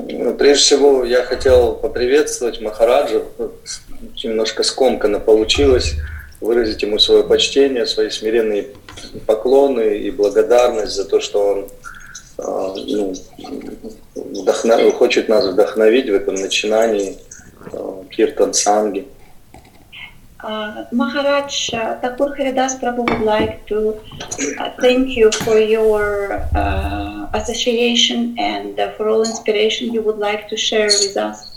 Прежде всего, я хотел поприветствовать Махараджа. Немножко скомканно получилось выразить ему свое почтение, свои смиренные поклоны и благодарность за то, что он хочет нас вдохновить в этом начинании Киртан Санги. Maharaj, Thakur Haridas Prabhu would like to thank you for your association and for all inspiration you would like to share with us.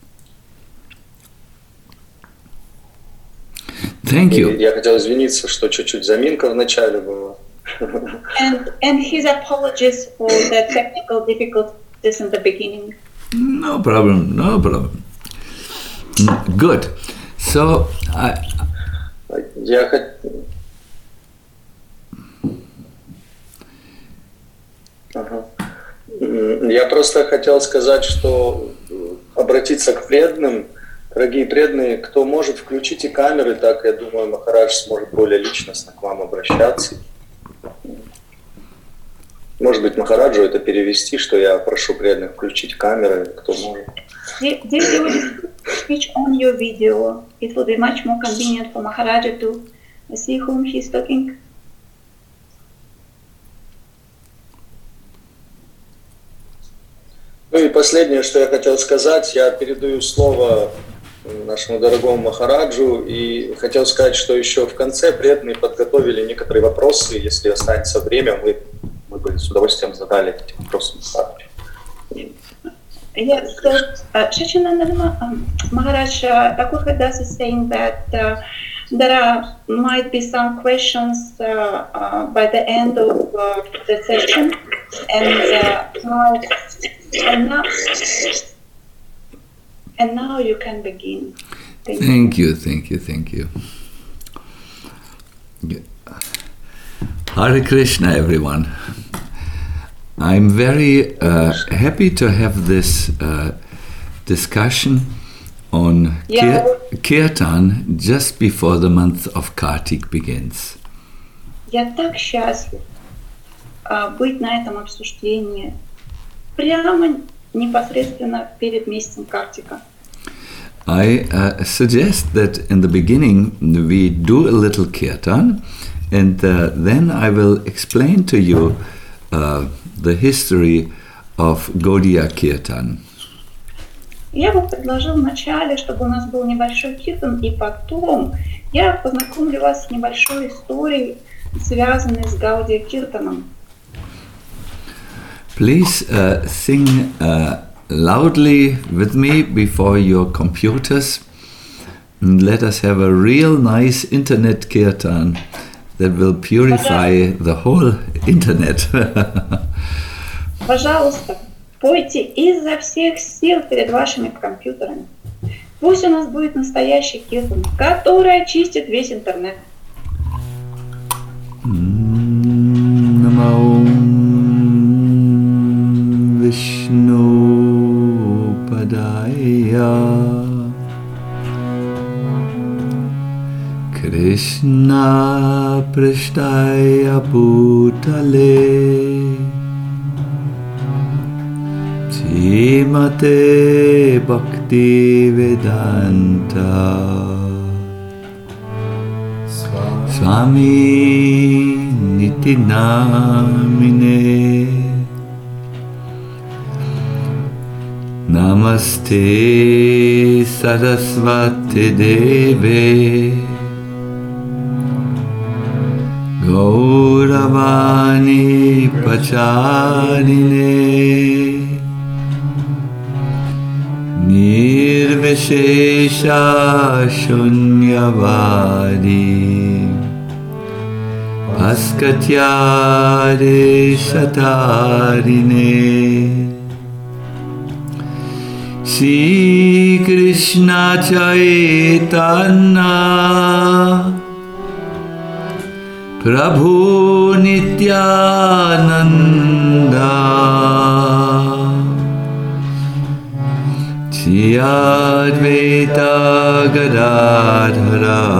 Thank you. Я хотел извиниться, что чуть-чуть заминка в начале была. And his apologies for the technical difficulties in the beginning. No problem, no problem. Good. So, Я просто хотел сказать, что обратиться к преданным, дорогие преданные, кто может, включите камеры, так, я думаю, Махарадж сможет более личностно к вам обращаться. Может быть, Махараджу это перевести, что я прошу преданных включить камеры, кто может. If you would switch on your video, it would be much more convenient for Maharaja to see whom he's talking. Ну и последнее, что я хотел сказать, я передаю слово нашему дорогому Махараджу и хотел сказать, что еще в конце преданные подготовили некоторые вопросы, если останется время, мы бы с удовольствием задали эти вопросы Махараджу. Yes, so Maharaj Thakur Haridas is saying that there might be some questions by the end of the session, and now you can begin. Thank you. Hare Krishna, everyone. I'm very happy to have this discussion on Kirtan just before the month of Kartik begins. Я так счастлив быть на этом обсуждении прямо непосредственно перед месяцем Картика. I suggest that in the beginning we do a little Kirtan, and then I will explain to you the history of Gaudiya Kirtan. Я бы предложил вначале, чтобы у нас был небольшой киртан, и потом я познакомлю вас с небольшой историей, связанной с Гаудия Киртаном. Please sing loudly with me before your computers, and let us have a real nice internet Kirtan that will purify the whole internet. Пожалуйста, пойте изо всех сил перед вашими компьютерами. Пусть у нас будет настоящий киртан, который очистит весь интернет. Намо Вишну Падая Krishna Prishtaya Bhutale Srimate Bhakti Vedanta Swami Niti Namine Namaste Saraswati Deve Gauravani Pacharine Nirvishesha Shunyavadi Askatyare Shatarine Shri Krishna Chaitanya Prabhu Nityananda Shri Advaita Gadadhara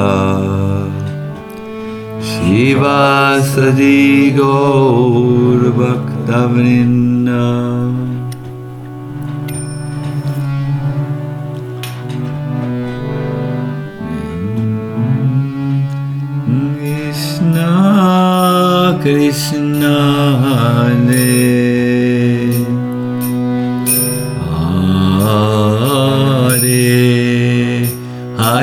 Shivasadi Gaur Bhaktavrinda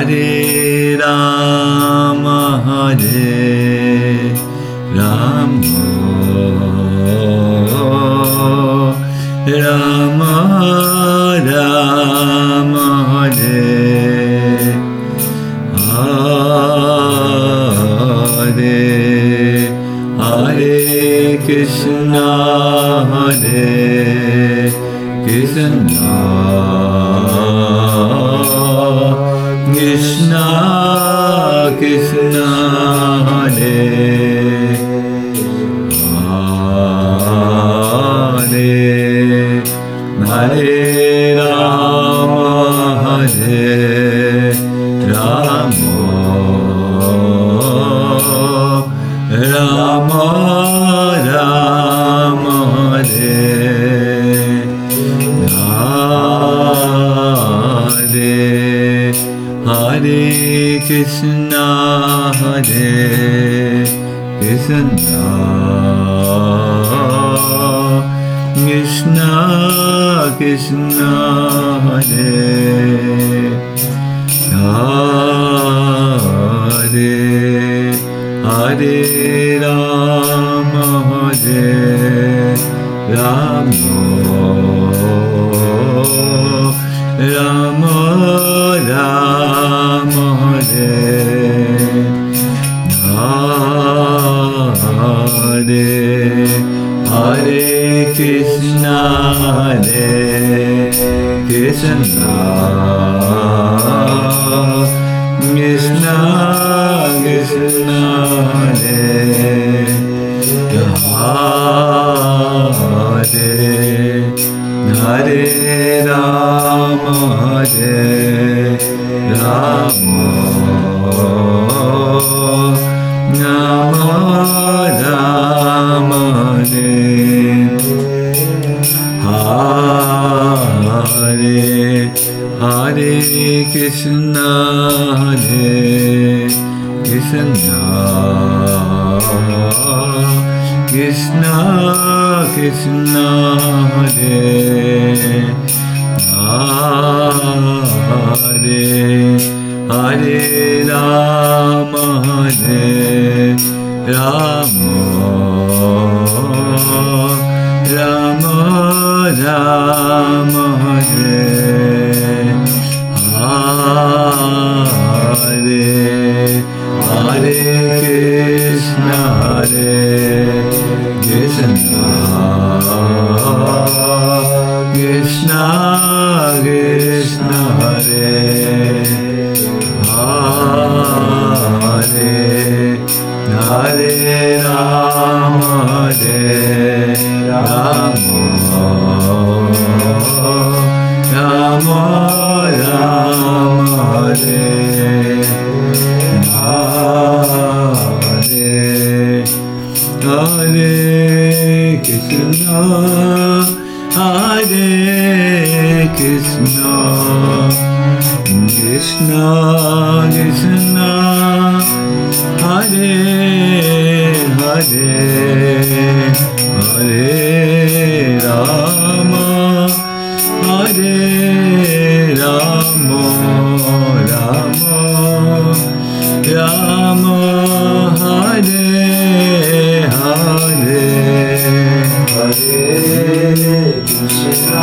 Hare Rama, Hare Rama, Rama Rama, Hare Hare, Hare Krishna, Hare Krishna, Krishna Krishna, Hare Hare, Hare Rama, Hare Rama, Rama Rama, Hare Hare, Hare Krishna, Hare Krishna, Krishna Krishna, Hare Hare, Hare Rama, Hare Rama, Rama Rama, Hare Hare, Hare Krishna, Hare Krishna, Krishna Krishna, Hare Hare, Hare Rama, Hare Rama, Rama Rama, Hare Hare, Hare Krishna, Hare Krishna, Krishna Krishna, Hare Hare, Hare Rama, Hare Rama, Rama Rama, Hare Hare, Hare Krishna, Hare Krishna, Krishna Krishna, Hare Hare, Hare Rama, Hare Rama, Rama Rama, Hare Hare, Hare Krishna, Hare Krishna, Krishna Krishna, Hare Hare, Hare Rama, Hare Rama, Rama Rama, Hare Hare, Hare Krishna,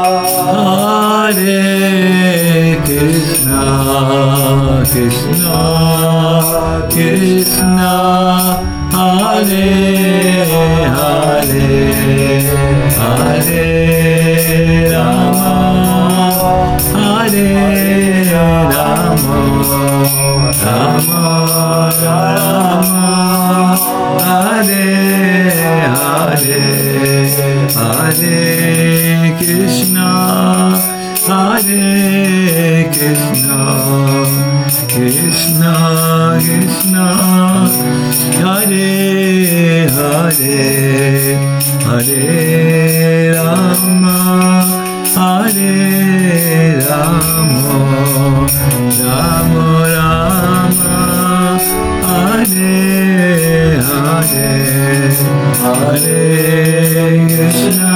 Hare Krishna, Krishna Krishna, Hare Hare, Hare Rama, Hare Rama, Rama Rama, Hare Hare, Hare Krishna, Hare Krishna, Krishna Krishna, Hare Hare, Hare Rama, Hare Rama, Rama Rama, Hare Hare, Hare Krishna,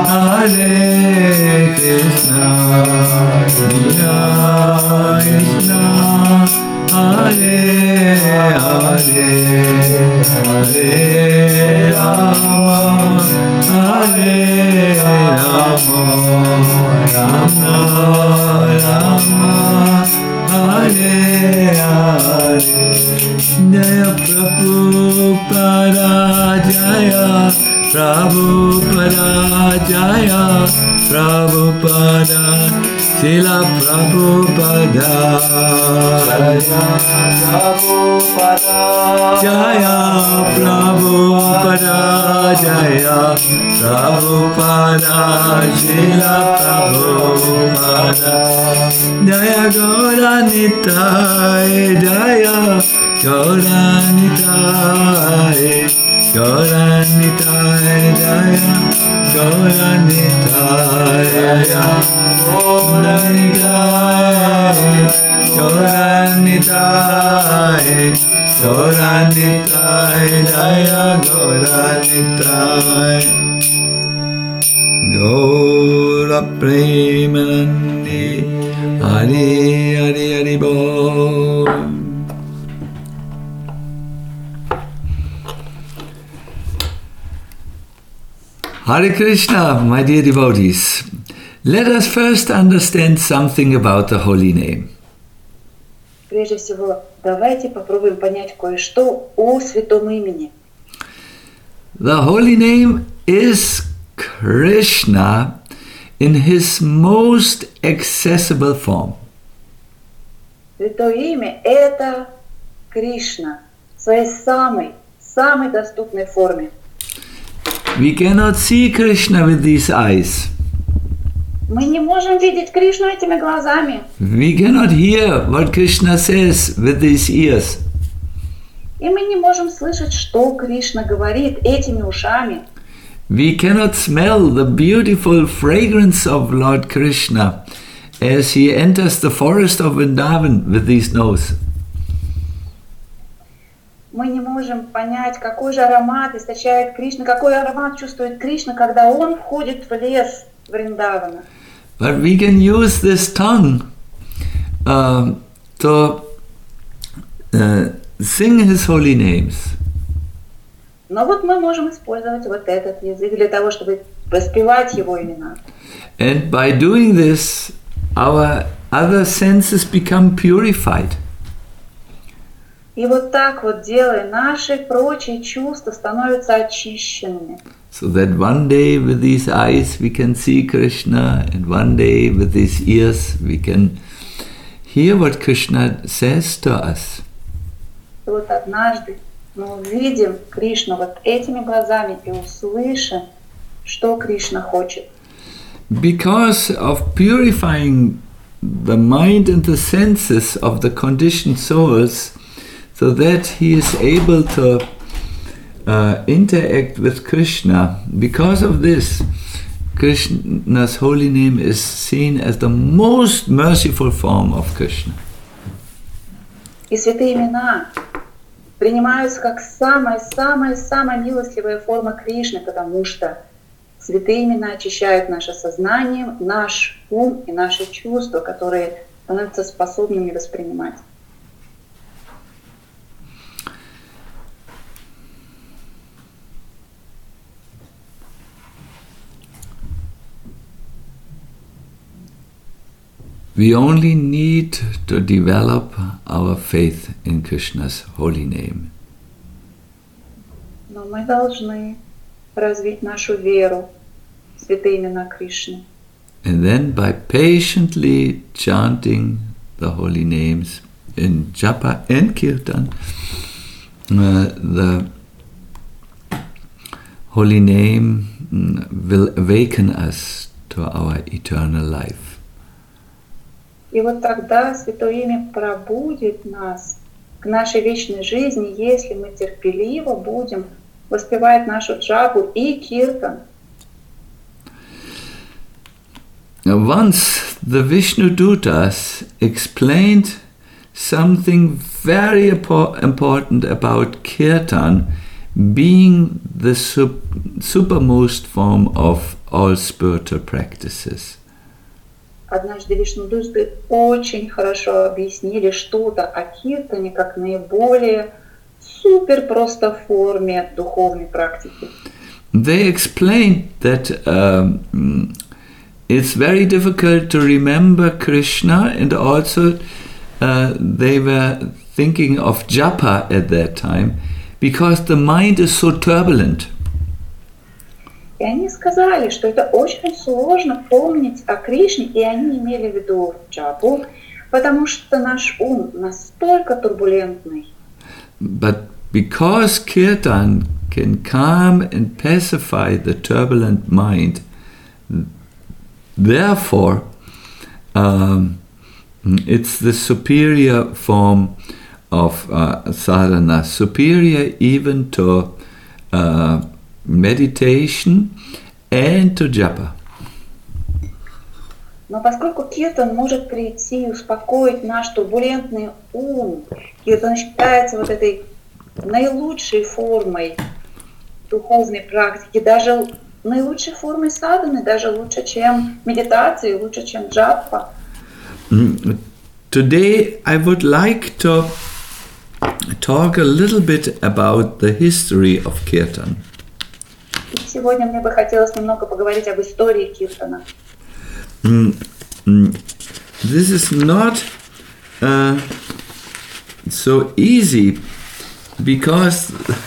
Hare Krishna, Krishna Krishna, Prabhupada, Srila Prabhupada, Jaya Prabhupada, Jaya Prabhupada, Srila Prabhupada, Jaya Gauranitai, Jaya Gauranitai, Gauranitai, Jaya Gauranitai, Jaya Gauranitai, Gauranitai, Gauranitai, Jaya Gauranitai, Gaura Premanandi, Hari Hari Hari Bol. Hare Krishna, my dear devotees. Let us first understand something about the holy name. Прежде всего, давайте попробуем понять кое-что о святом имени. The holy name is Krishna in his most accessible form. Святое имя – это Кришна в своей самой доступной форме. We cannot see Krishna with these eyes. Мы не можем видеть Кришну этими глазами. We cannot hear what Krishna says with these ears. И мы не можем слышать, что Кришна говорит этими ушами. We cannot smell the beautiful fragrance of Lord Krishna as he enters the forest of Vrindavan with his nose. Мы не можем понять, какой же аромат источает Кришна, какой аромат чувствует Кришна, когда он входит в лес Вриндавана. But we can use this tongue to sing his holy names. Но вот мы можем использовать вот этот язык для того, чтобы воспевать его имена. And by doing this, our other senses become purified. И вот так вот делая, наши прочие чувства становятся очищенными. So that one day with these eyes we can see Krishna, and one day with these ears we can hear what Krishna says to us. И вот однажды мы увидим Кришну вот этими глазами и услышим, что Кришна хочет. Because of purifying the mind and the senses of the conditioned souls, so that he is able to interact with Krishna. Because of this, Krishna's holy name is seen as the most merciful form of Krishna. И святые имена принимаются как самая милостливая форма Кришны, потому что святые имена очищают наше сознание, наш ум и наши чувства, которые становятся способными воспринимать. We only need to develop our faith in Krishna's holy name. Но мы должны развить нашу веру в святые имена Кришны. And then by patiently chanting the holy names in japa and kirtan, the holy name will awaken us to our eternal life. И вот тогда святое имя пробудит нас к нашей вечной жизни, если мы терпеливо будем воспевать нашу джапу и киртан. Once the Vishnu Dutas explained something very important about kirtan being the supermost form of all spiritual practices. Однажды вишнудусты очень хорошо объяснили что-то о киртане как наиболее супер просто форме духовной практики. They explained that it's very difficult to remember Krishna, and also they were thinking of japa at that time because the mind is so turbulent. И они сказали, что это очень сложно помнить о Кришне, и они имели в виду джапу, потому что наш ум настолько турбулентный. But because kirtan can calm and pacify the turbulent mind, therefore, it's the superior form of sadhana, superior even to meditation and to japa. Но поскольку киртан может прийти и успокоить наш турбулентный ум, киртан считается вот этой наилучшей формой духовной практики, даже наилучшей формой садханы, даже лучше, чем медитация, лучше, чем джапа. Today I would like to talk a little bit about the history of kirtan. И сегодня мне бы хотелось немного поговорить об истории киртана. This is not so easy because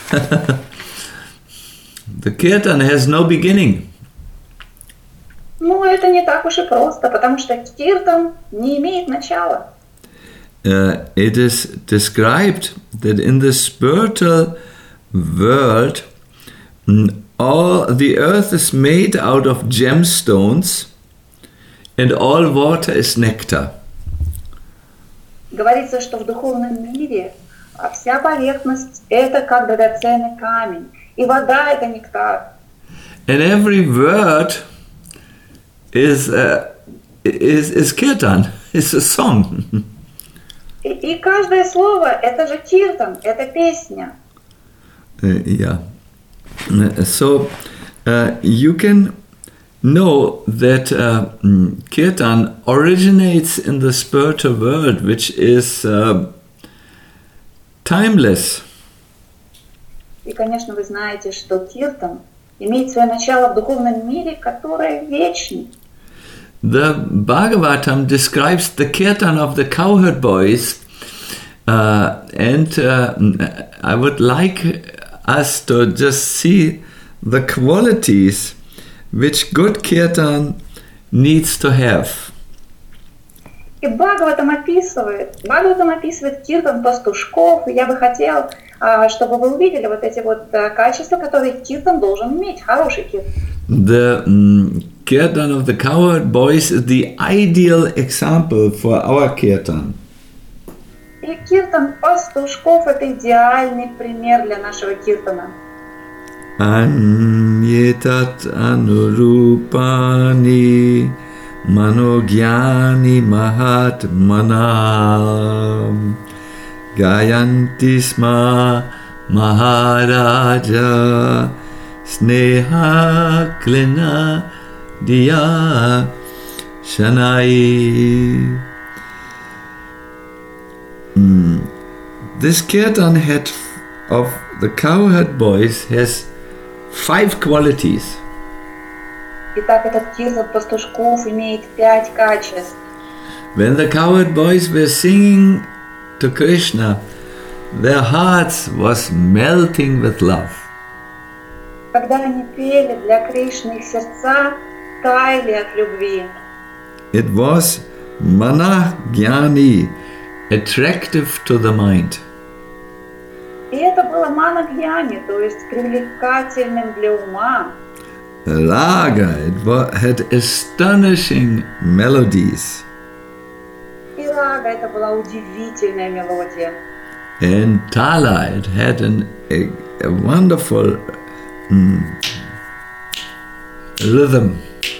the kirtan has no beginning. Ну, это не так уж и просто, потому что киртан не имеет начала. It is described that in the spiritual world, all the earth is made out of gemstones, and all water is nectar. Говорится, что в духовном мире вся поверхность – это как драгоценный камень, и вода – это нектар. And every word is kirtan, is a song. И каждое слово – это же киртан, это песня. Yeah. So you can know that kirtan originates in the spiritual world, which is timeless. И, конечно, вы знаете, что киртан имеет свое начало в духовном мире, который вечный. The Bhagavatam describes the kirtan of the cowherd boys, and I would like us to just see the qualities which good kirtan needs to have. И Бхагаватам описывает киртан пастушков, и я бы хотел, чтобы вы увидели вот эти вот качества, которые киртан должен иметь, хороший киртан. The kirtan of the cowherd boys is the ideal example for our kirtan. И киртан пастушков – это идеальный пример для нашего киртана. Anyetat anurupani manogyani mahatmanam gayanti sma maharaja sneha klina diya shanai. This kirtan head of the cowherd boys has 5 qualities. Итак, этот киртан пастушков имеет 5 качеств. When the cowherd boys were singing to Krishna, their hearts was melting with love. Когда они пели для Кришны, их сердца таяли от любви. It was managyani, attractive to the mind. И это было манагьяни, то есть привлекательным для ума. Raga, it had astonishing melodies. И рага, это была удивительная мелодия. And tala, it had a wonderful rhythm.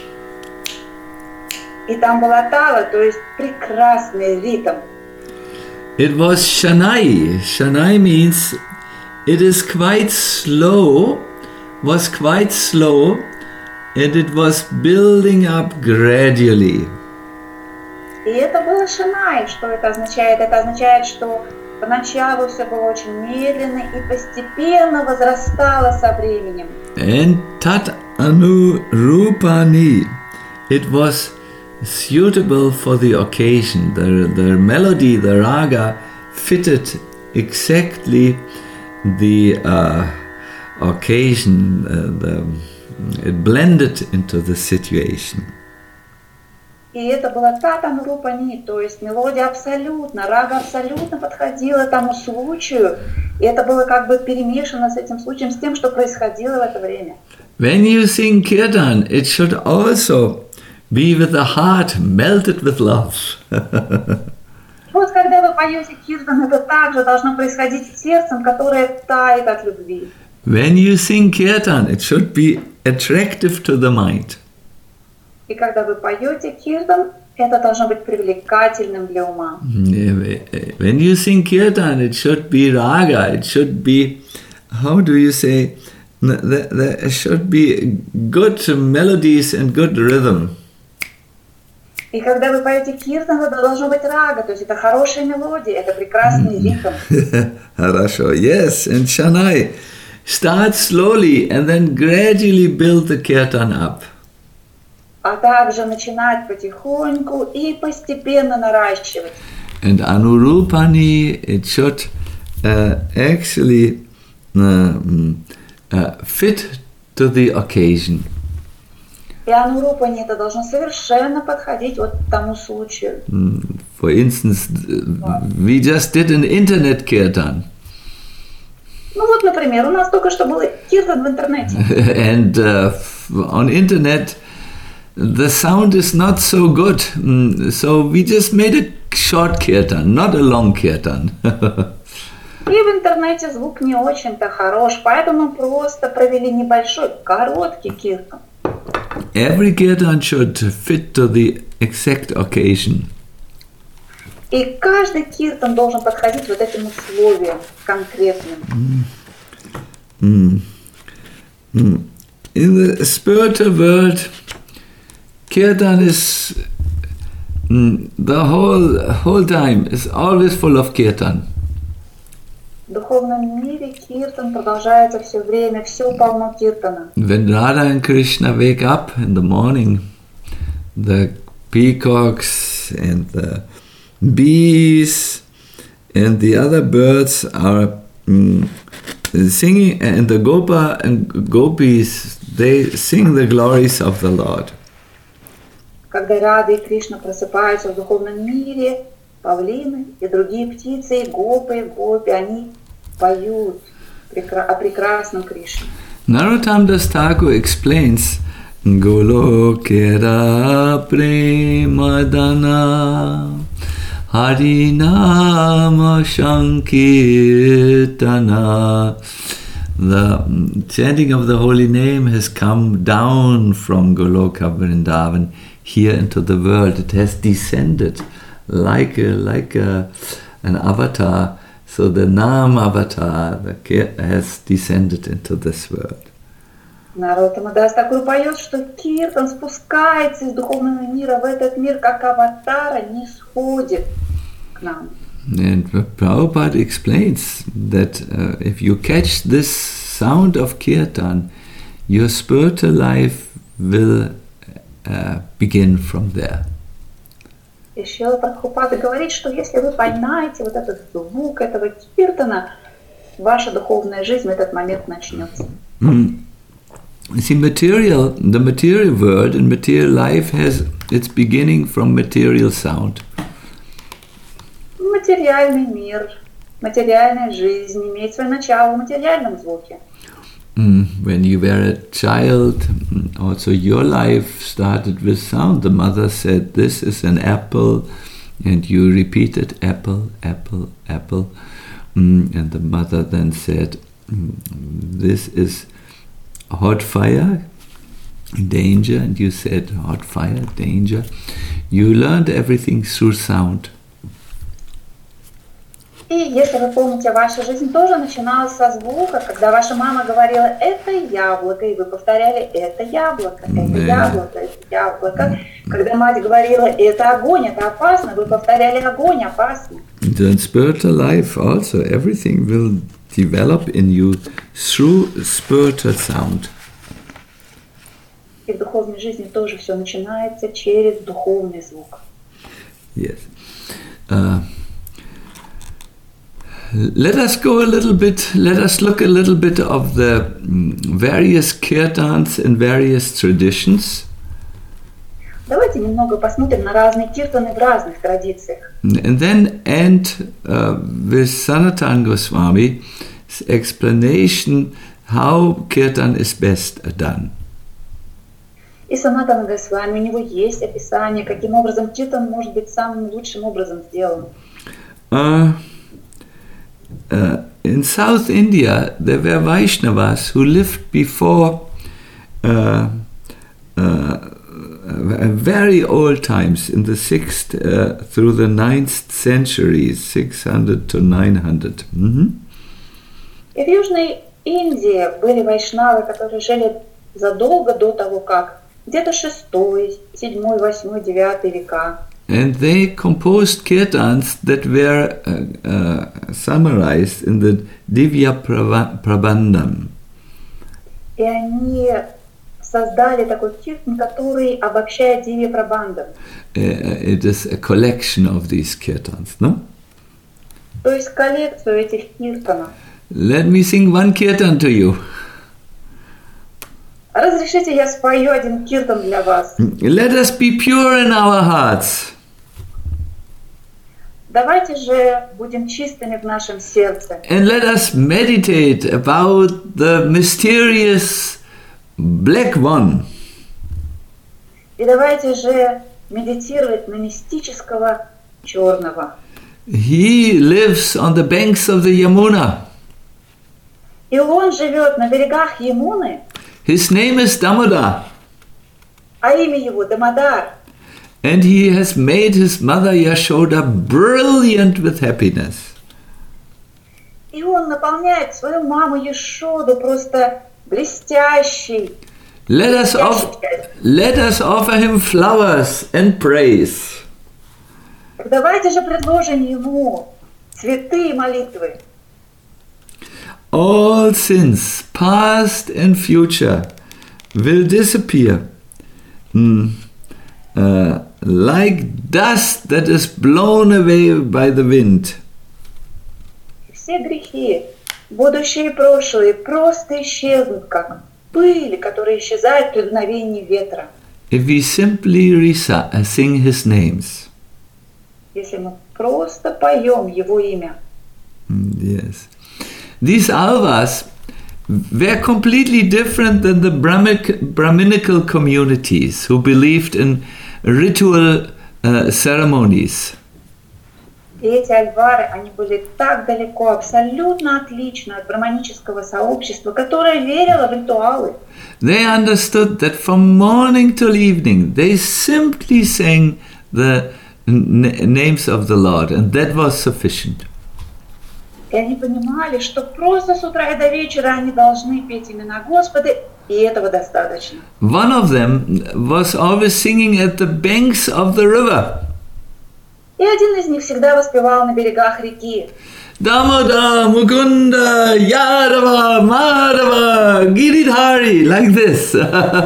И там была тала, то есть прекрасный ритм. It was Shanai. Shanai means it is quite slow, was quite slow, and it was building up gradually. И это было Шанай. Что это означает? Это означает, что поначалу все было очень медленно и постепенно возрастало со временем. And tat anurupani, it was suitable for the occasion. The melody, the raga, fitted exactly the occasion, it blended into the situation. И это была татанурупани, то есть мелодия абсолютно, рага абсолютно подходила тому случаю, и это было как бы перемешано с этим случаем, с тем, что происходило в это время. When you sing kirtan, it should also be with the heart melted with love. Вот когда вы поете киртан, это также должно происходить с сердцем, которое тает от любви. When you sing kirtan, it should be attractive to the mind. И когда вы поете киртан, это должно быть привлекательным для ума. When you sing kirtan, it should be raga. It should be, how do you say, there should be good melodies and good rhythm. И когда вы поете киртан, это должно быть рага, то есть это хорошая мелодия, это прекрасный ритм. Хорошо, yes, and Shanai, start slowly and then gradually build the kirtan up. А также начинать потихоньку и постепенно наращивать. And Anurupani, it should actually fit to the occasion. И анурупани это должно совершенно подходить вот к тому случаю. For instance, we just did an internet kirtan. Ну вот, например, у нас только что был киртан в интернете. And on internet, the sound is not so good. So we just made a short kirtan, not a long kirtan. И в интернете звук не очень-то хорош, поэтому мы просто провели небольшой, короткий киртан. Every kirtan should fit to the exact occasion. И каждый киртан должен подходить вот этим условиям конкретным. In the spiritual world, kirtan is the whole time is always full of kirtan. В духовном мире киртан продолжается все время, все полно киртана. When Radha and Krishna wake up in the morning, the peacocks and the bees and the other birds are singing, and the Gopa and Gopis, they sing the glories of the Lord. Когда Рада и Кришна просыпаются в духовном мире, павлины и другие птицы, и гопи, они поют о прекрасном Кришне. Narottam Das Thakur explains Golokera Premadana Harinama Shankirtana. The chanting of the holy name has come down from Goloka Vrindavan here into the world. It has descended like an avatar. So the Nam avatar has descended into this world. Наротам Das Thakur поет, что киртан спускается из духовного мира в этот мир, как аватара не сходит к нам. And Prabhupada explains that if you catch this sound of kirtan, your spiritual life will begin from there. И Шрила Прабхупада говорит, что если вы поймаете вот этот звук этого киртана, ваша духовная жизнь в этот момент начнется. See, the material world and material life has its beginning from material sound. Материальный мир, материальная жизнь имеет свое начало в материальном звуке. When you were a child, also your life started with sound. The mother said, "This is an apple," and you repeated, "Apple, apple, apple." And the mother then said, "This is hot fire, danger," and you said, "Hot fire, danger." You learned everything through sound. И если вы помните, ваша жизнь тоже начиналась со звука, когда ваша мама говорила «это яблоко», и вы повторяли «это яблоко, это яблоко, это яблоко». Когда мать говорила «это огонь, это опасно», вы повторяли «огонь, опасно». In spiritual life also, everything will develop in you through spiritual sound. И в духовной жизни тоже все начинается через духовный звук. Yes. Let us look a little bit of the various kirtans and various traditions. Давайте немного посмотрим на разные киртаны в разных традициях. And then end with Sanatana Goswami's explanation how kirtan is best done. И Санатана Госвами, у него есть описание, каким образом киртан может быть самым лучшим образом сделан. In South India, there were Vaishnavas who lived before very old times, in the 6th through the 9th centuries, 600 to 900. Mm-hmm. И в Южной Индии были вайшнавы, которые жили задолго до того, как где-то 6, 7, 8, 9 века. And they composed kirtans that were summarized in the Divya Prabandham. И они создали такой киртан, который обобщает Дивья Прабандхам. It is a collection of these kirtans, no? То есть коллекцию этих киртанов. Let me sing one kirtan to you. Разрешите, я спою один киртан для вас. Let us be pure in our hearts. Давайте же будем чистыми в нашем сердце. And let us meditate about the mysterious Black One. И давайте же медитировать на мистического черного. He lives on the banks of the Yamuna. И он живет на берегах Ямуны. His name is Damodar. А имя его Дамодар. And he has made his mother Yashoda brilliant with happiness. И он наполняет свою маму Яшоду просто блестящей. Let us offer him flowers and praise. Так давайте же предложим ему цветы и молитвы. All sins, past and future, will disappear. Like dust that is blown away by the wind. Все грехи, будущие и прошлые, просто исчезнут, как пыль, которая исчезает при дуновении ветра. If we simply sing his names. Если мы просто поем его имя. Yes. These alvas were completely different than the Brahminical communities who believed in ritual ceremonies. И эти альвары, они были так далеко, абсолютно отличны от браманического сообщества, которое верило в ритуалы. They understood that from morning till evening they simply sang the names of the Lord, and that was sufficient. И они понимали, что просто с утра и до вечера они должны петь имена Господа, и этого достаточно. One of them was always singing at the banks of the river. И один из них всегда воспевал на берегах реки. Damodar, Mukunda, Yadava, Madhava, Giridhari, like this.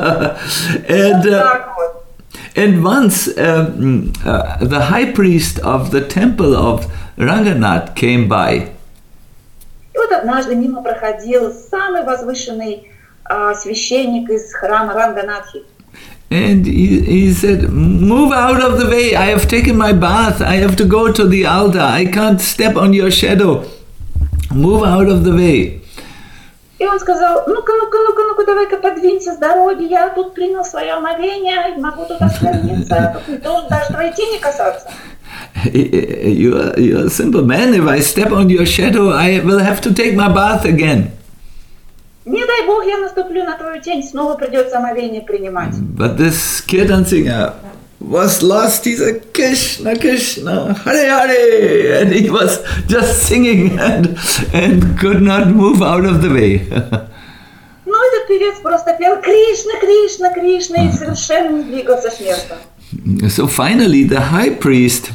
And once the high priest of the temple of Ranganath came by. И вот однажды мимо проходил самый возвышенный священник из храма Ранганатхи. And he said, move out of the way, I have taken my bath, I have to go to the altar, I can't step on your shadow, move out of the way. И он сказал, ну-ка, давай-ка подвинься с дороги, я тут принял свое омовение, могу тут оскверниться, не должен даже твоей тени касаться. You're a simple man, if I step on your shadow, I will have to take my bath again. Не дай Бог, я наступлю на твою тень, снова придется омовение принимать. But this kirtan singer was lost. He said, Krishna, Krishna, Hare Hare. And he was just singing and could not move out of the way. Ну, этот певец просто пел Кришна, Кришна, Кришна и совершенно не двигался с места. So finally, the high priest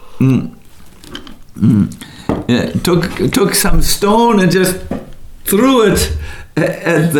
took some stone and just threw it at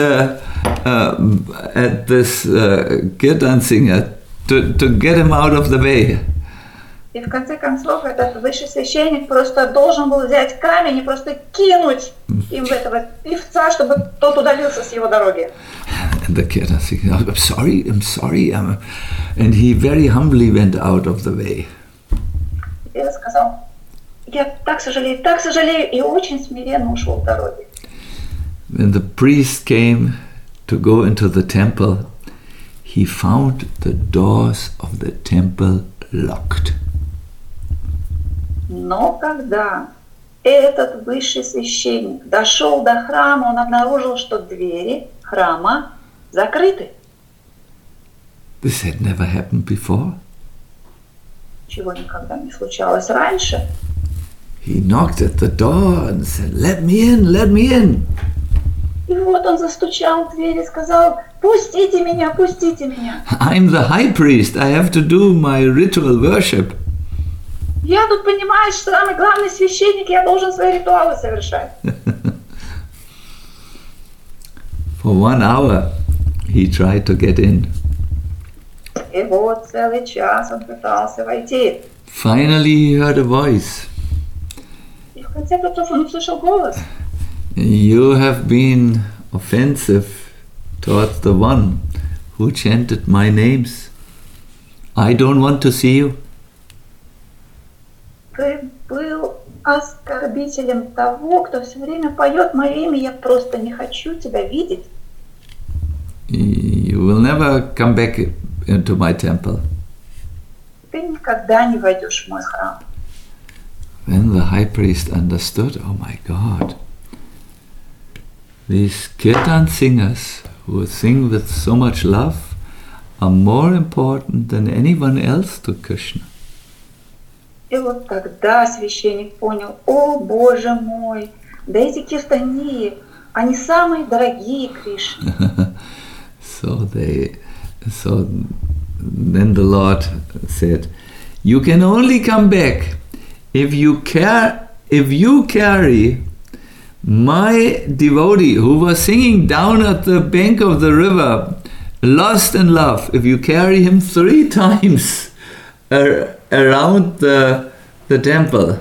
this kirtan singer to get him out of the way. И в конце концов этот высший священник просто должен был взять камень и просто кинуть им этого певца, чтобы тот удалился с его дороги. And the Kirtan singer, I'm sorry. And he very humbly went out of the way. И он сказал, я так сожалею, и очень смиренно ушел с дороги. When the priest came to go into the temple, he found the doors of the temple locked. Но когда этот высший священник дошел до храма, он обнаружил, что двери храма закрыты. This had never happened before. Чего никогда не случалось раньше. He knocked at the door and said, "Let me in, let me in." И вот он застучал в дверь и сказал, пустите меня, пустите меня. I'm the high priest. I have to do my ritual worship. Я тут, понимаешь, самый главный священник, я должен свои ритуалы совершать. For 1 hour, he tried to get in. И вот целый час он пытался войти. Finally, he heard a voice. И в конце концов он услышал голос. You have been offensive towards the one who chanted my names. I don't want to see you. Ты был оскорбителем того, кто все время поет мое имя, я просто не хочу тебя видеть. You will never come back into my temple. Ты никогда не войдешь в мой храм. Then the high priest understood, oh my God, these kirtan singers who sing with so much love are more important than anyone else to Krishna. И вот тогда священник понял, о Боже мой, да эти киртании, они самые дорогие Кришне. So then the Lord said, you can only come back if you carry my devotee who was singing down at the bank of the river, lost in love, if you carry him 3 times around the temple.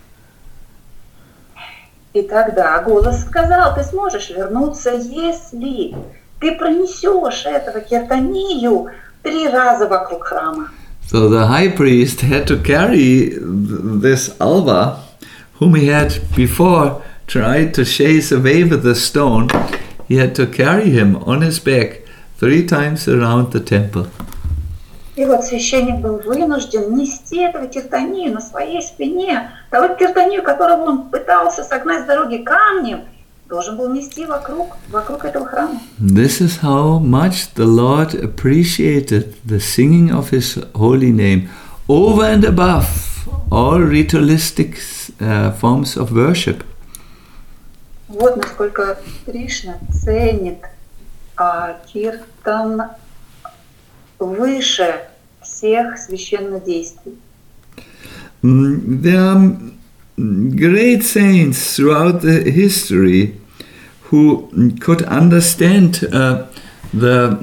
И тогда голос сказал, ты сможешь вернуться, если ты пронесешь этого киртанию 3 раза вокруг храма. So the high priest had to carry this Alva, whom he had before tried to chase away with a stone. He had to carry him on his back 3 times around the temple. И вот священник был вынужден нести этого киртанию на своей спине, того киртанию, которого он пытался согнать с дороги камнем, должен был нести вокруг этого храма. This is how much the Lord appreciated the singing of His holy name over and above all ritualistic forms of worship. Вот насколько Кришна ценит киртан выше всех священных действий. There are great saints throughout the history who could understand the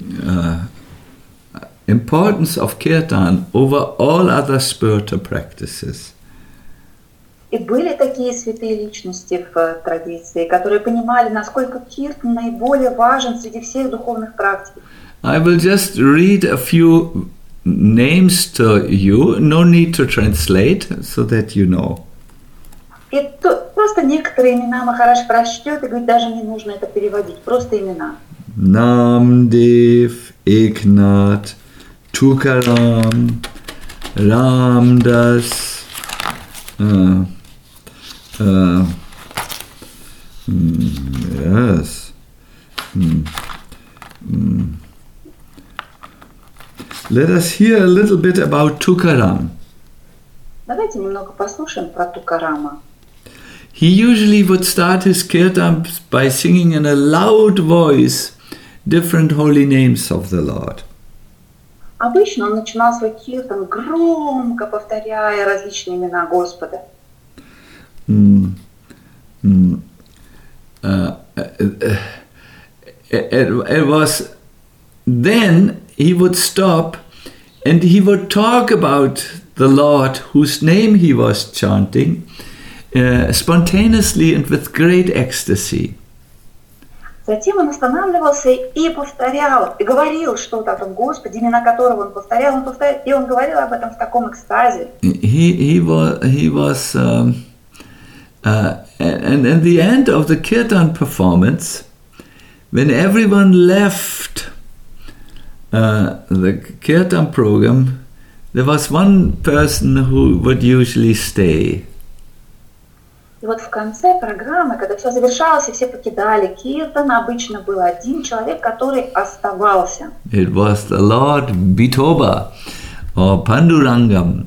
importance of kirtan over all other spiritual practices. И были такие святые личности в традиции, которые понимали, насколько киртан наиболее важен среди всех духовных практик. I will just read a few names to you, no need to translate, so that you know. И тут просто некоторые имена Махарадж прочтет и говорит, даже не нужно это переводить, просто имена. Namdev, Eknath, Tukaram, Ramdas, yes. Let us hear a little bit about Tukaram. Давайте немного послушаем про Тукарама. He usually would start his kirtan by singing in a loud voice different holy names of the Lord. Обычно он начинал свой киртан громко повторяя различные имена Господа. It was then he would stop and he would talk about the Lord, whose name he was chanting, spontaneously and with great ecstasy. Затем он останавливался и повторял, и говорил что-то о том Господе, имена которого он повторял, и он говорил об этом в таком экстазе. He was and at the end of the kirtan performance, when everyone left the kirtan program, there was one person who would usually stay. И вот в конце программы, когда все завершалось и все покидали киртан, обычно был один человек, который оставался. It was the Lord Vithoba or Pandurangam,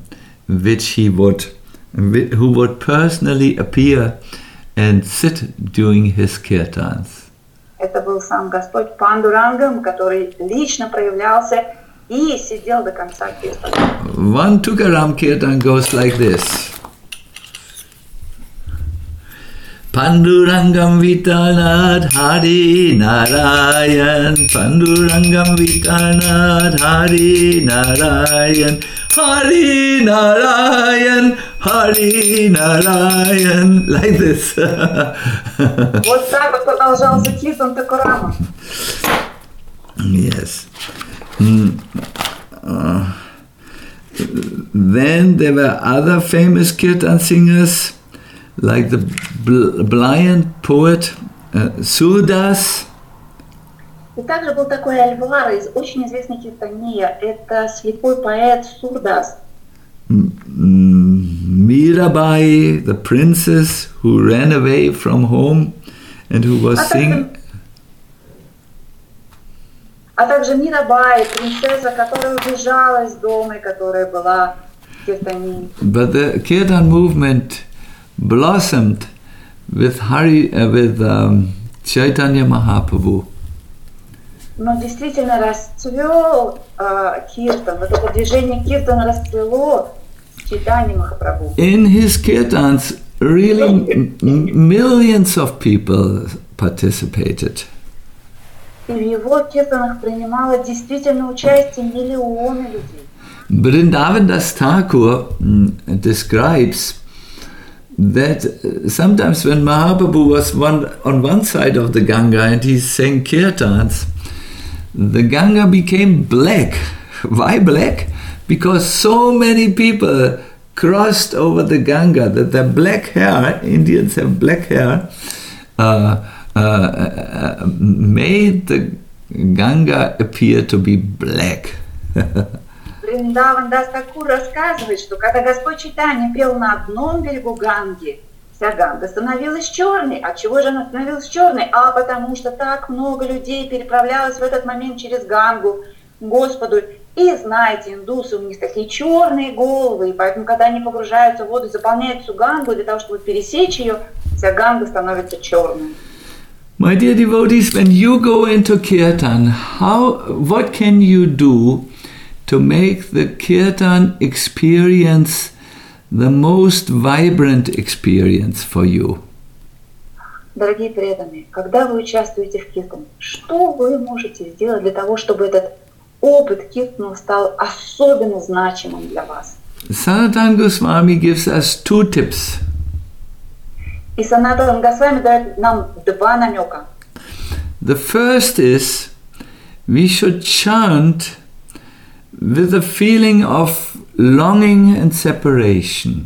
who would personally appear and sit during his kirtans. Это был сам Господь Пандурангам, который лично проявлялся и сидел до конца киртана. One Tukaram kirtan goes like this. Pandurangam Vitalnath Hari Narayan, Pandurangam Vitalnath Hari Narayan, Hari Narayan, Hari Narayan, like this. Вот так вот продолжался киртан Такурама. Yes. Then there were other famous kirtan singers, like the blind poet Surdas. И также был такой Альварес, очень известный киртания. Это слепой поэт Сурдас. Mirabai, the princess who ran away from home and who was singing. А также Мирабай, принцесса, которая убежала из дома и которая была в киртании. But the kirtan movement blossomed with Chaitanya Mahaprabhu. Но действительно расцвел киртан, вот это движение киртана расцвело с Чайтаньей Махапрабху. In his kirtans, really millions of people participated. И в его киртанах принимало действительно участие миллионы людей. Vrindavan Das Thakur describes that sometimes when Mahaprabhu was on one side of the Ganga and he sang kirtans, the Ganga became black. Why black? Because so many people crossed over the Ganga that their black hair, Indians have black hair, made the Ganga appear to be black. Вриндаван Дас Такур рассказывает, что когда Господь Чайтанья пел на одном берегу Ганги, вся Ганга становилась черной. А чего же она становилась черной? А потому что так много людей переправлялось в этот момент через Гангу к Господу. И знаете, индусы, у них такие черные головы, и поэтому, когда они погружаются в воду, заполняют всю Гангу, для того, чтобы пересечь ее, вся Ганга становится черной. My dear devotees, when you go into kirtan, what can you do to make the kirtan experience the most vibrant experience for you? Дорогие преданные, когда вы участвуете в киртане, что вы можете сделать для того, чтобы этот опыт киртана стал особенно значимым для вас? Sanatana Goswami gives us 2 tips. И Санатана Госвами дает нам 2 намека. The first is we should chant with a feeling of longing and separation.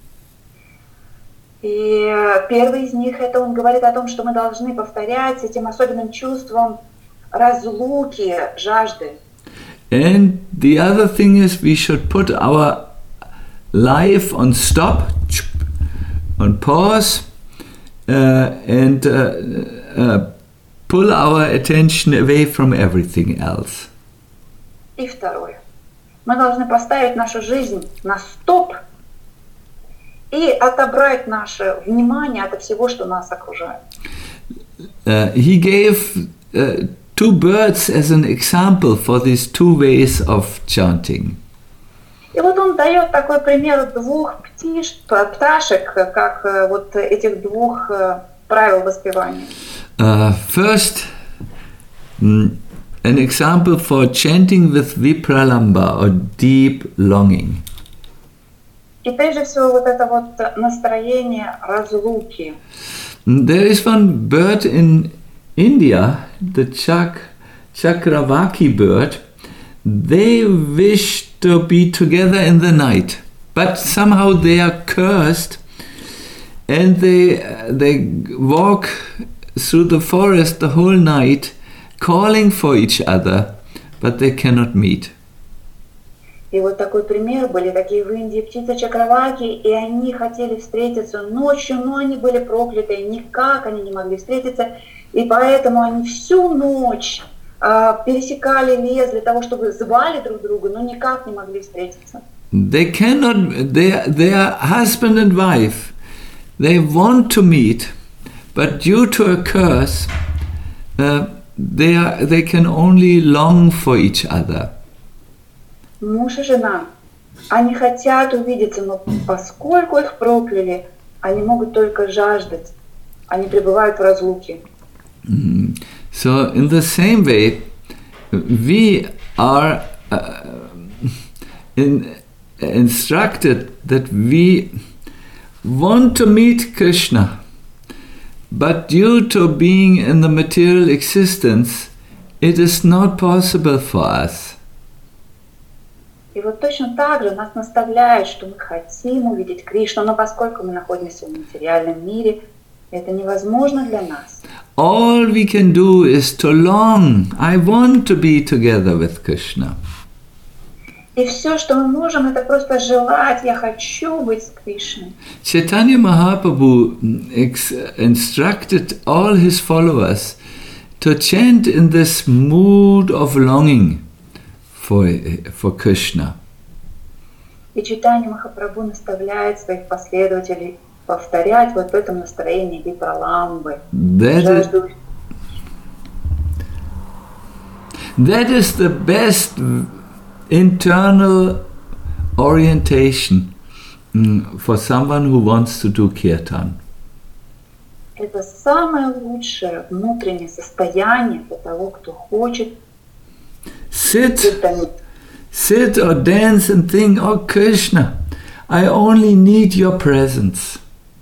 И первый из них, это он говорит о том, что мы должны повторять с этим особенным чувством разлуки, жажды. And the other thing is we should put our life on stop, on pause, and pull our attention away from everything else. И второе. Мы должны поставить нашу жизнь на стоп и отобрать наше внимание от всего, что нас окружает. He gave 2 birds as an example for these 2 ways of chanting. И вот он дает такой пример 2 пташек, как вот этих 2 правил воспевания. First, an example for chanting with vipralamba or deep longing. И прежде всего вот это вот настроение разлуки. There is one bird in India, the Chakravaki bird. They wish to be together in the night, but somehow they are cursed, and they walk through the forest the whole night, calling for each other, but they cannot meet. И вот такой пример, были такие в Индии птицы Чакраваки, и они хотели встретиться ночью, но они были прокляты, никак они не могли встретиться, и поэтому они всю ночь пересекали лес для того, чтобы звали друг друга, но никак не могли встретиться. They cannot, they are husband and wife, they want to meet, but due to a curse, they can only long for each other. Муж и жена, они хотят увидеться, но поскольку их прокляли, они могут только жаждать, они пребывают в разлуке. So in the same way, we are instructed that we want to meet Krishna, but due to being in the material existence, it is not possible for us. И вот точно так же нас наставляют, что мы хотим увидеть Кришну, но поскольку мы находимся в материальном мире, это невозможно для нас. All we can do is to long. I want to be together with Krishna. И все, что мы можем, это просто желать, я хочу быть с Кришной. Chaitanya Mahaprabhu instructed all his followers to chant in this mood of longing for Krishna. И Чайтанья Махапрабху наставляет своих последователей повторять вот в этом настроении випраламбы. That is the best internal orientation for someone who wants to do kirtan. Это самое лучшее внутреннее состояние для того, кто хочет Sit or dance and think, oh Krishna, I only need your presence.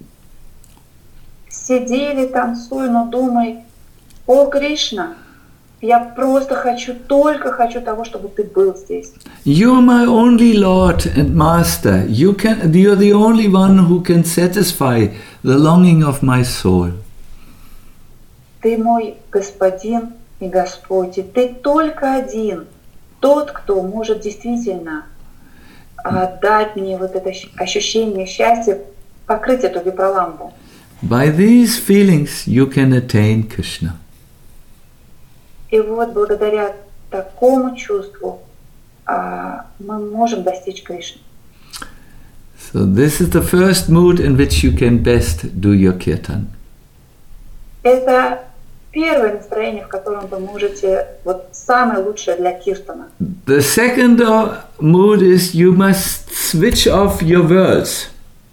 Сиди или танцуй, но думай, о Кришна, я просто только хочу того, чтобы ты был здесь. You are my only Lord and Master. You're the only one who can satisfy the longing of my soul. Ты мой господин и Господь, и ты только один, тот, кто может действительно дать мне вот это ощущение счастья, покрыть эту випраламбу. By these feelings you can attain Krishna. И вот благодаря такому чувству мы можем достичь Кришны. So this is the first mood in which you can best do your kirtan. Это первое настроение, в котором вы можете, вот самое лучшее для киртана. The second mood is you must switch off your world.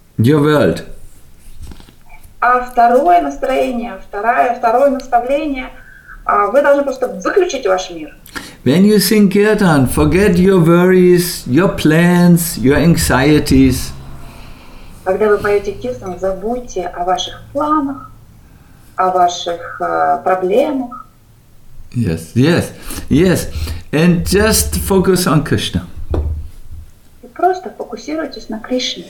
А второе настроение, второе наставление, вы должны просто выключить ваш мир. When you sing kirtan, forget your worries, your plans, your anxieties. Когда вы поете киртан, забудьте о ваших планах, о ваших проблемах. Yes. And just focus on Krishna. И просто фокусируйтесь на Кришне.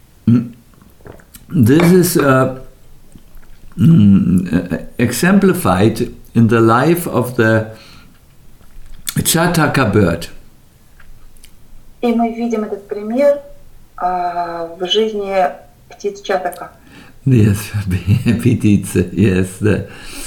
This is exemplified in the life of the Chataka bird. И мы видим этот пример в жизни птиц Чатака. Yes, Pitice. Yes, the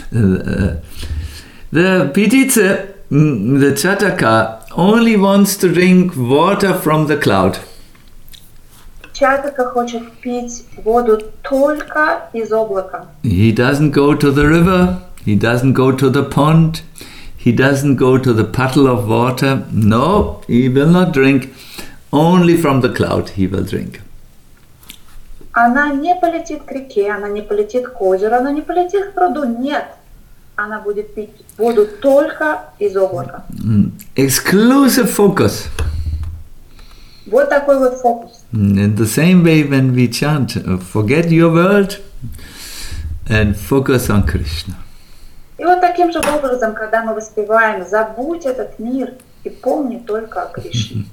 Pitice, the Chataka, only wants to drink water from the cloud. Чатака хочет пить воду только из облака. He doesn't go to the river. He doesn't go to the pond. He doesn't go to the puddle of water. No, he will not drink. Only from the cloud he will drink. Она не полетит к реке, она не полетит к озеру, она не полетит к пруду. Нет, она будет пить воду только из облака. Exclusive focus. Вот такой вот фокус. In the same way, when we chant, forget your world and focus on Krishna. И вот таким же образом, когда мы воспеваем, забудь этот мир и помни только о Кришне.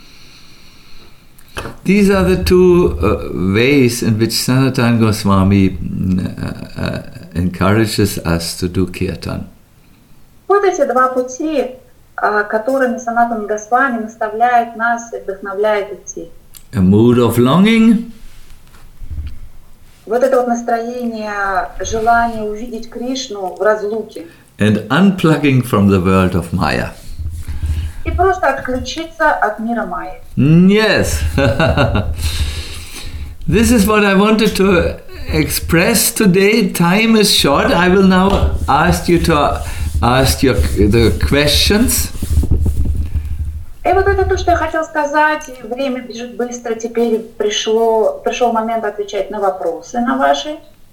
These are the two ways in which Sanatana Goswami encourages us to do kirtan. Вот эти два пути, которыми Санатана Госвами наставляет нас и вдохновляет идти. A mood of longing. Вот это вот настроение, желание увидеть Кришну в разлуке. And unplugging from the world of Maya. И просто отключиться от мира Майи. Yes. This is what I wanted to express today. Time is short. I will now ask you to ask the questions. И вот это то, что я хотела сказать. Время бежит быстро. Теперь пришел момент отвечать на вопросы, на ваши.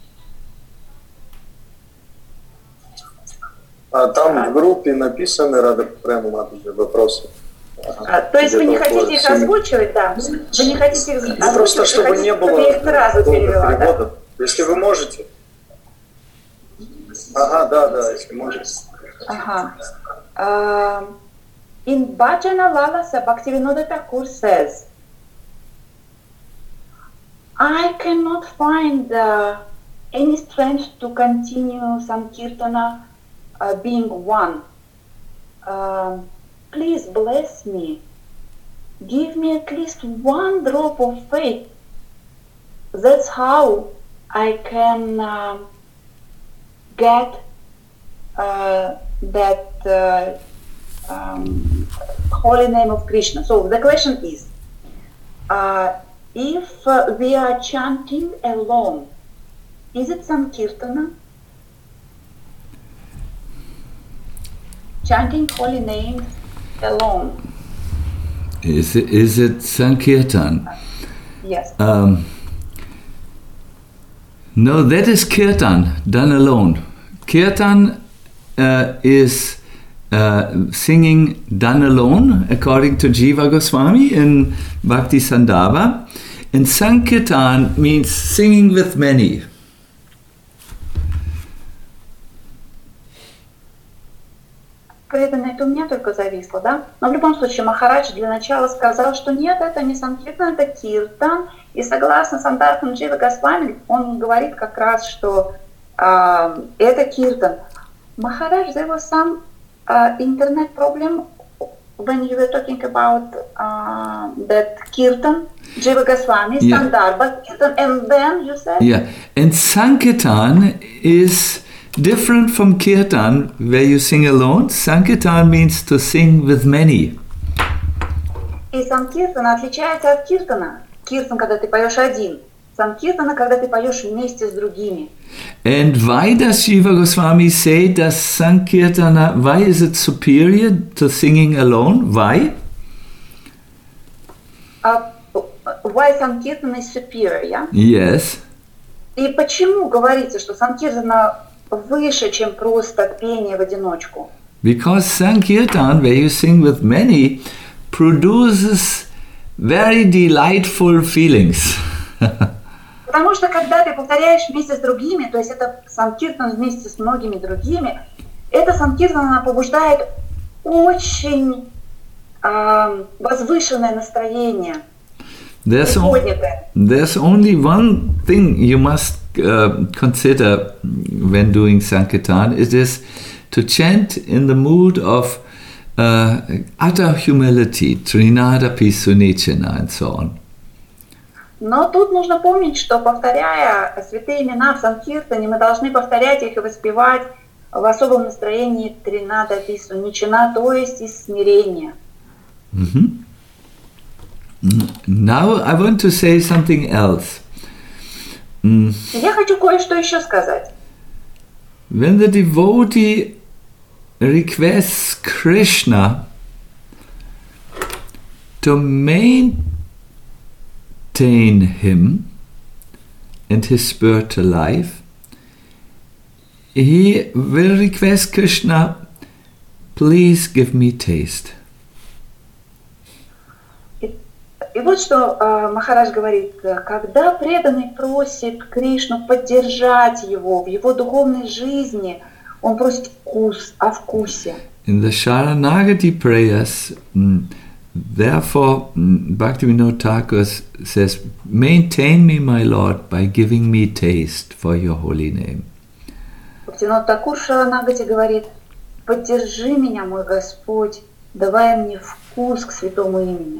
А там в группе написаны Рада прямо вопросы. То есть вы не хотите их озвучивать, да? Вы не хотите их озвучивать, просто чтобы не было я их сразу перевела, перевода. Да? Если вы можете. Ага, да, если можете. Ага. In Bhajana Lalasa, Bhaktivinoda Thakur says, I cannot find any strength to continue Sankirtana being one. Please bless me. Give me at least one drop of faith. That's how I can get that holy name of Krishna. So the question is, if we are chanting alone, is it Sankirtana? Chanting holy names alone. Is it Sankirtan? Yes. No, that is Kirtan, done alone. Kirtan is singing done alone, according to Jiva Goswami in Bhakti Sandarbha. And Sankirtan means singing with many. Это у меня только зависло, да? Но в любом случае Махарадж для начала сказал, что нет, это не Санкиртан, это Киртан. И согласно стандартам Джива Госвами, он говорит как раз, что это Киртан. Махарадж, there was some internet problem when you were talking about that Kirtan, Jiva Goswami, Sandarbha, Kirtan, and then you said? Yeah, and Sankirtan is different from Kirtan, where you sing alone. Sankirtan means to sing with many. И Санкиртан отличается от Киртана. Киртан, когда ты поешь один. Санкиртана, когда ты поешь вместе с другими. And why does Jiva Goswami say that Sankirtana, why is it superior to singing alone? Why? Why Sankirtana is superior, yeah? Yes. И почему говорится, что Санкиртана выше, чем просто пение в одиночку? Because Sankirtan, where you sing with many, produces very delightful feelings. Потому что когда ты повторяешь вместе с другими, то есть это Санкиртан вместе с многими другими, это Санкиртан, она побуждает очень возвышенное настроение. There's only one thing you must consider when doing Sankirtan. It is to chant in the mood of utter humility, Trinadapi Sunichena, and so on. Но тут нужно помнить, что повторяя святые имена в Санкиртане, мы должны повторять их и воспевать в особом настроении Тринадапи Суничена, то есть из смирения. Mm-hmm. Now I want to say something else. Я хочу кое-что еще сказать. When the devotee requests Krishna to maintain him and his spiritual life, he will request Krishna, please give me taste. И вот что Махарадж говорит, когда преданный просит Кришну поддержать его в его духовной жизни, он просит о вкусе. In the Sharanagati prayers, therefore, Bhaktivinoda Thakur says, maintain me, my Lord, by giving me taste for your holy name. Бхактивинода Тхакур Шаранагати говорит, поддержи меня, мой Господь, давай мне вкус к святому имени.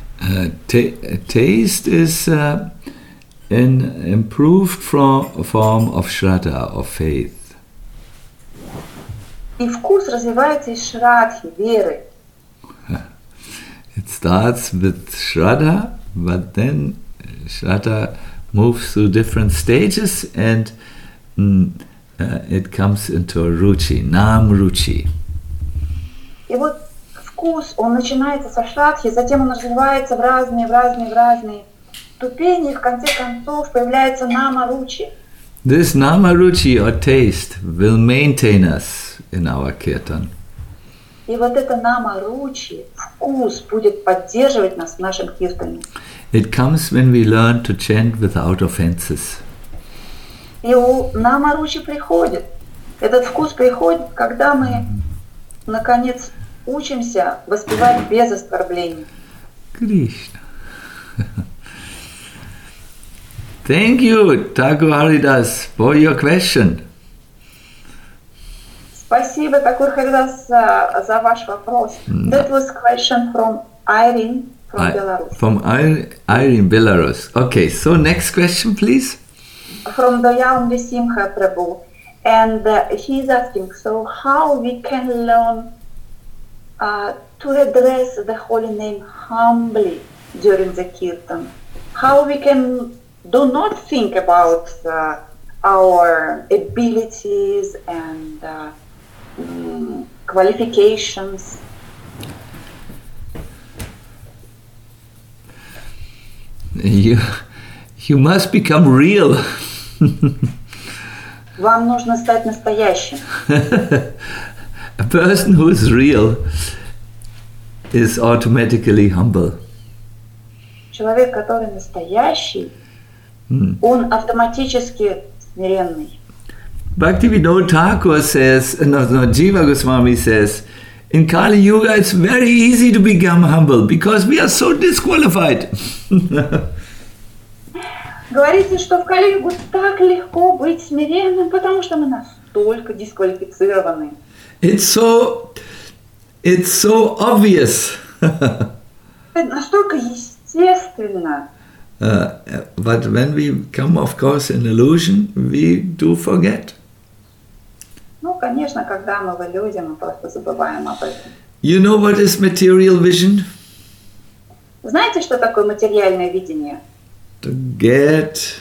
Taste is an improved form of Shraddha, of faith. И вкус развивается из шрадхи, веры. It starts with Shraddha, but then Shraddha moves through different stages and it comes into Ruchi, Nam Ruchi. И вот вкус, он начинается со шрадхи, затем он развивается в разные ступени, и в конце концов появляется Нама Ручи. This Nama Ruchi or taste will maintain us in our kirtan. И вот это Нама Ручи, вкус, будет поддерживать нас в нашем киртане. It comes when we learn to chant without offenses. И у Нама Ручи приходит. Этот вкус приходит, когда мы, наконец, учимся воспевать без оскорблений. Krishna. Thank you, Thakur Haridas, for your question. Спасибо, Тхакур Харидас, за ваш вопрос. That was question from Irene from Belarus. From Irene, Belarus. Okay, so next question, please. From Dayal Nrisimha Prabhu. And he is asking, so how we can learn to address the holy name humbly during the kirtan? How we can do not think about our abilities and qualifications. You must become real. Вам нужно стать настоящим. A person who is real is automatically humble. Человек, который настоящий, он автоматически смиренный. Bhaktivinoda Thakur says, Jiva Goswami says, in Kali Yuga it's very easy to become humble because we are so disqualified. Говорится, что в Кали-югу так легко быть смиренным, потому что мы настолько дисквалифицированы. It's so obvious. Это настолько естественно. But when we come, of course, in illusion, we do forget. Ну, конечно, когда мы в иллюзии, мы просто забываем об этом. You know what is material vision? Знаете, что такое материальное видение? To get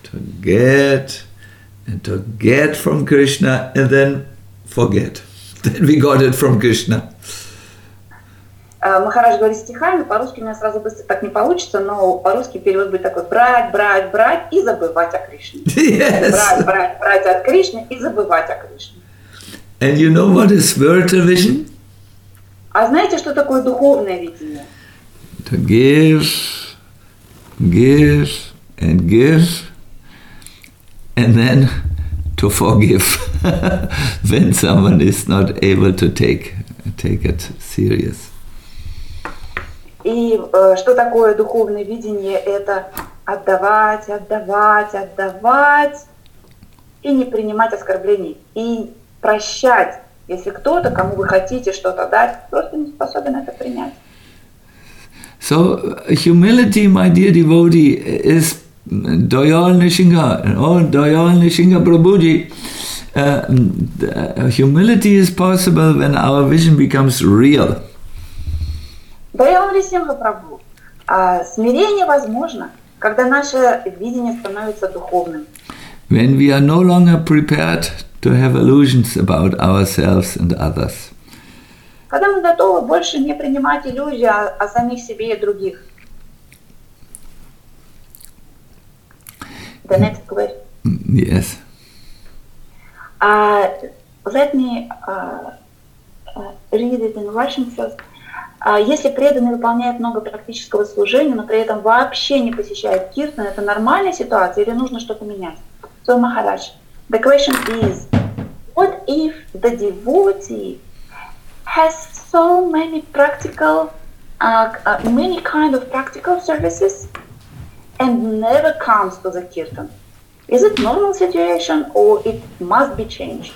from Krishna and then forget. Then we got it from Krishna. Махарадж говорит стихами, по-русски у меня сразу быстро так не получится, но по-русски перевод будет такой: брать и забывать о Кришне. Yes. Брать от Кришны и забывать о Кришне. And you know what is spiritual vision? А знаете, что такое духовное видение? To give, and then to forgive when someone is not able to take it serious. И что такое духовное видение? Это отдавать и не принимать оскорблений, и прощать, если кто-то, кому вы хотите что-то дать, просто не способен это принять. So humility, my dear devotee, is Dayal Nrsimha. Oh, Dayal Nrsimha Prabhuji. Humility is possible when our vision becomes real. Даял Нрисимха Прабху. Смирение возможно, когда наше видение становится духовным. When we are no longer prepared to have illusions about ourselves and others. Когда мы готовы больше не принимать иллюзии о самих себе и других. The next question. Yes. Let me read it in Russian first. Если преданный выполняет много практического служения, но при этом вообще не посещает киртан, это нормальная ситуация или нужно что-то менять? So, Maharaj, the question is, what if the devotee has so many practical, many kind of practical services and never comes to the kirtan? Is it normal situation or it must be changed?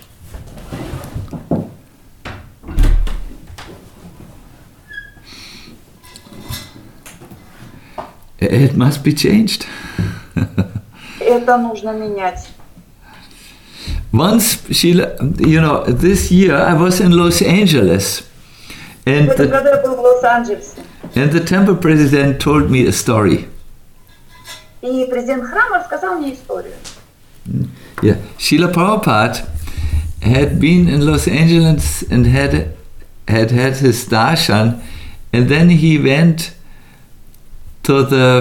It must be changed. Это нужно менять. Once, Sheila, this year I was in Los Angeles, and В этом году я был в Лос-Анджелесе. and the temple president told me a story. И президент храма рассказал мне историю. Yeah, Srila Prabhupada had been in Los Angeles and had his darshan, and then he went to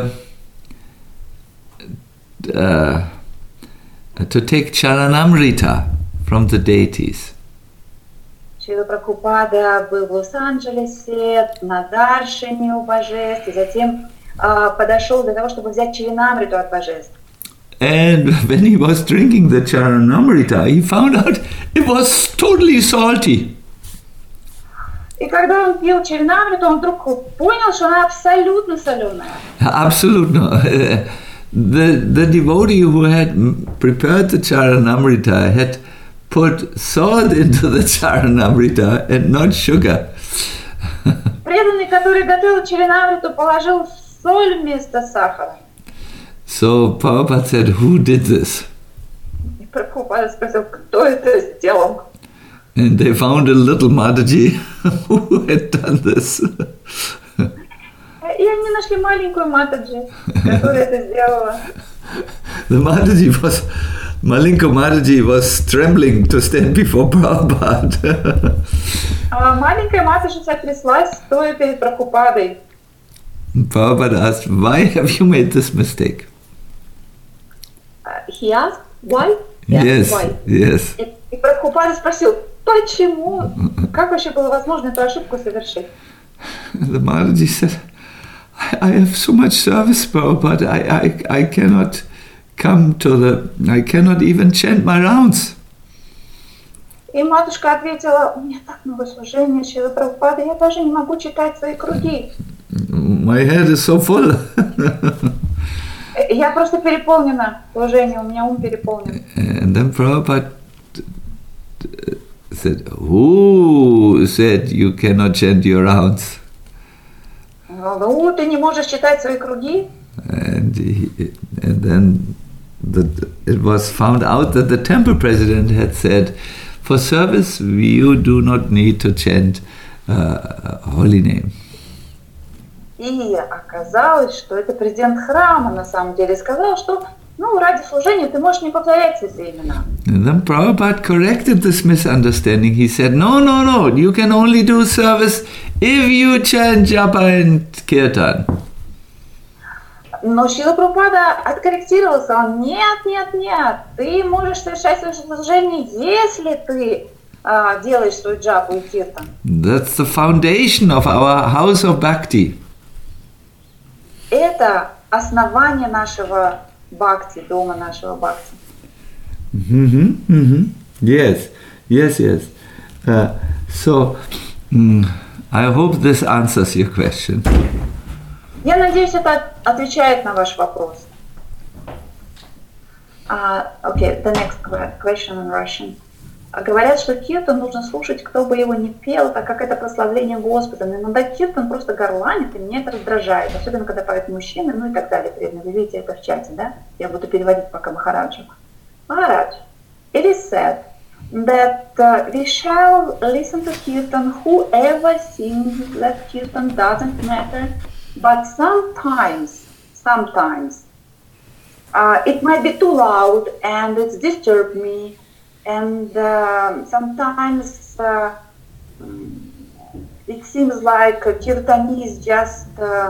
to take Charanamrita from the deities. Шрила Прабхупада был в Лос-Анджелесе на даршине у божеств, и затем подошел для того, чтобы взять чаринамриту от божеств. And when he was drinking the Charanamrita, he found out it was totally salty. И когда он пил чаринамриту, он вдруг понял, что она абсолютно соленая. Absolutely. The devotee who had prepared the Charanamrita had put salt into the Charanamrita and not sugar. Преданный, который готовил чаринамриту, положил соль вместо сахара. So Prabhupada said, who did this? И Прабхупада спросил, кто это сделал? And they found a little Mataji who had done this. И они нашли маленькую Матаджи, которая это сделала. The Malinka Mataji was trembling to stand before Prabhupada. Маленькая Матаджи вся тряслась, стоя перед Прабхупадой. Prabhupada asked, why have you made this mistake? He asked, why? Yes, Why? yes. И Прабхупада спросил, почему? Как вообще было возможно эту ошибку совершить? The Mataji said, I have so much service, Prabhupada, I cannot I cannot even chant my rounds. И матушка ответила, у меня так много служения, Шрила Прабхупада, я даже не могу читать свои круги. My head is so full. Я просто переполнена служением, у меня ум переполнен. And then Prabhupada said, who said you cannot chant your rounds? Ну, ты не можешь читать свои круги? And then it was found out that the temple president had said, for service you do not need to chant holy name. И оказалось, что это президент храма на самом деле сказал, что ради служения ты можешь не повторять святые имена. And then Prabhupada corrected this misunderstanding. He said, no, you can only do service if you chant japa and kirtan. Но Шрила Прабхупада откорректировался. Он, нет, ты можешь совершать свое служение, если ты делаешь свою джапу и киртан. That's the foundation of our house of bhakti. Это основание нашего бхакти, дома нашего бхакти. Yes. I hope this answers your question. Я надеюсь, это отвечает на ваш вопрос. Okay, the next question in Russian. Говорят, что киртан нужно слушать, кто бы его ни пел, так как это прославление Господа. Но иногда киртан просто горланит, и меня это раздражает, особенно когда поют мужчины, и так далее. Вы видите это в чате, да? Я буду переводить пока Махараджу. Maharaj, it is said that we shall listen to kirtan, whoever sings that kirtan doesn't matter, but sometimes it might be too loud and it's disturbed me. And sometimes it seems like kirtani is just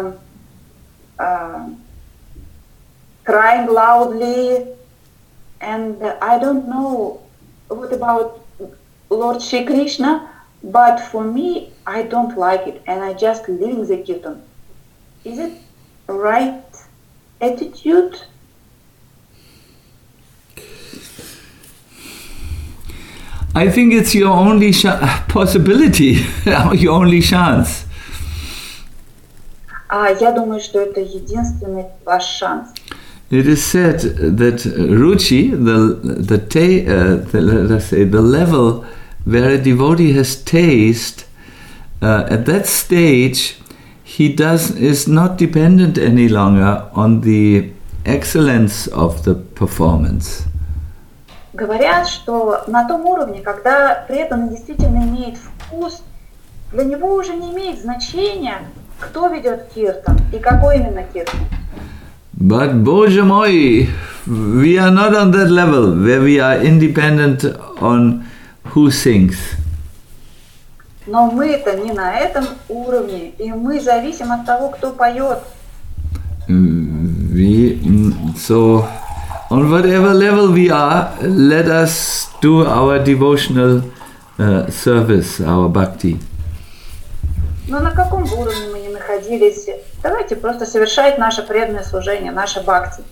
crying loudly, and I don't know what about Lord Shri Krishna, but for me, I don't like it, and I just leave the kirtan. Is it right attitude? I think it's your only possibility, your only chance. Я думаю, что это единственный ваш шанс. It is said that ruchi, let's say the level where a devotee has taste, at that stage, he is not dependent any longer on the excellence of the performance. Говорят, что на том уровне, когда преданный действительно имеет вкус, для него уже не имеет значения, кто ведет киртан и какой именно киртан. But Bоже мой, we are not on that level where we are independent on who sings. Но мы-то не на этом уровне, и мы зависим от того, кто поет. So, on whatever level we are, let us do our devotional service, our bhakti. Но на каком бы уровне мы ни находились, давайте просто совершать наше преданное служение, наше бхакти.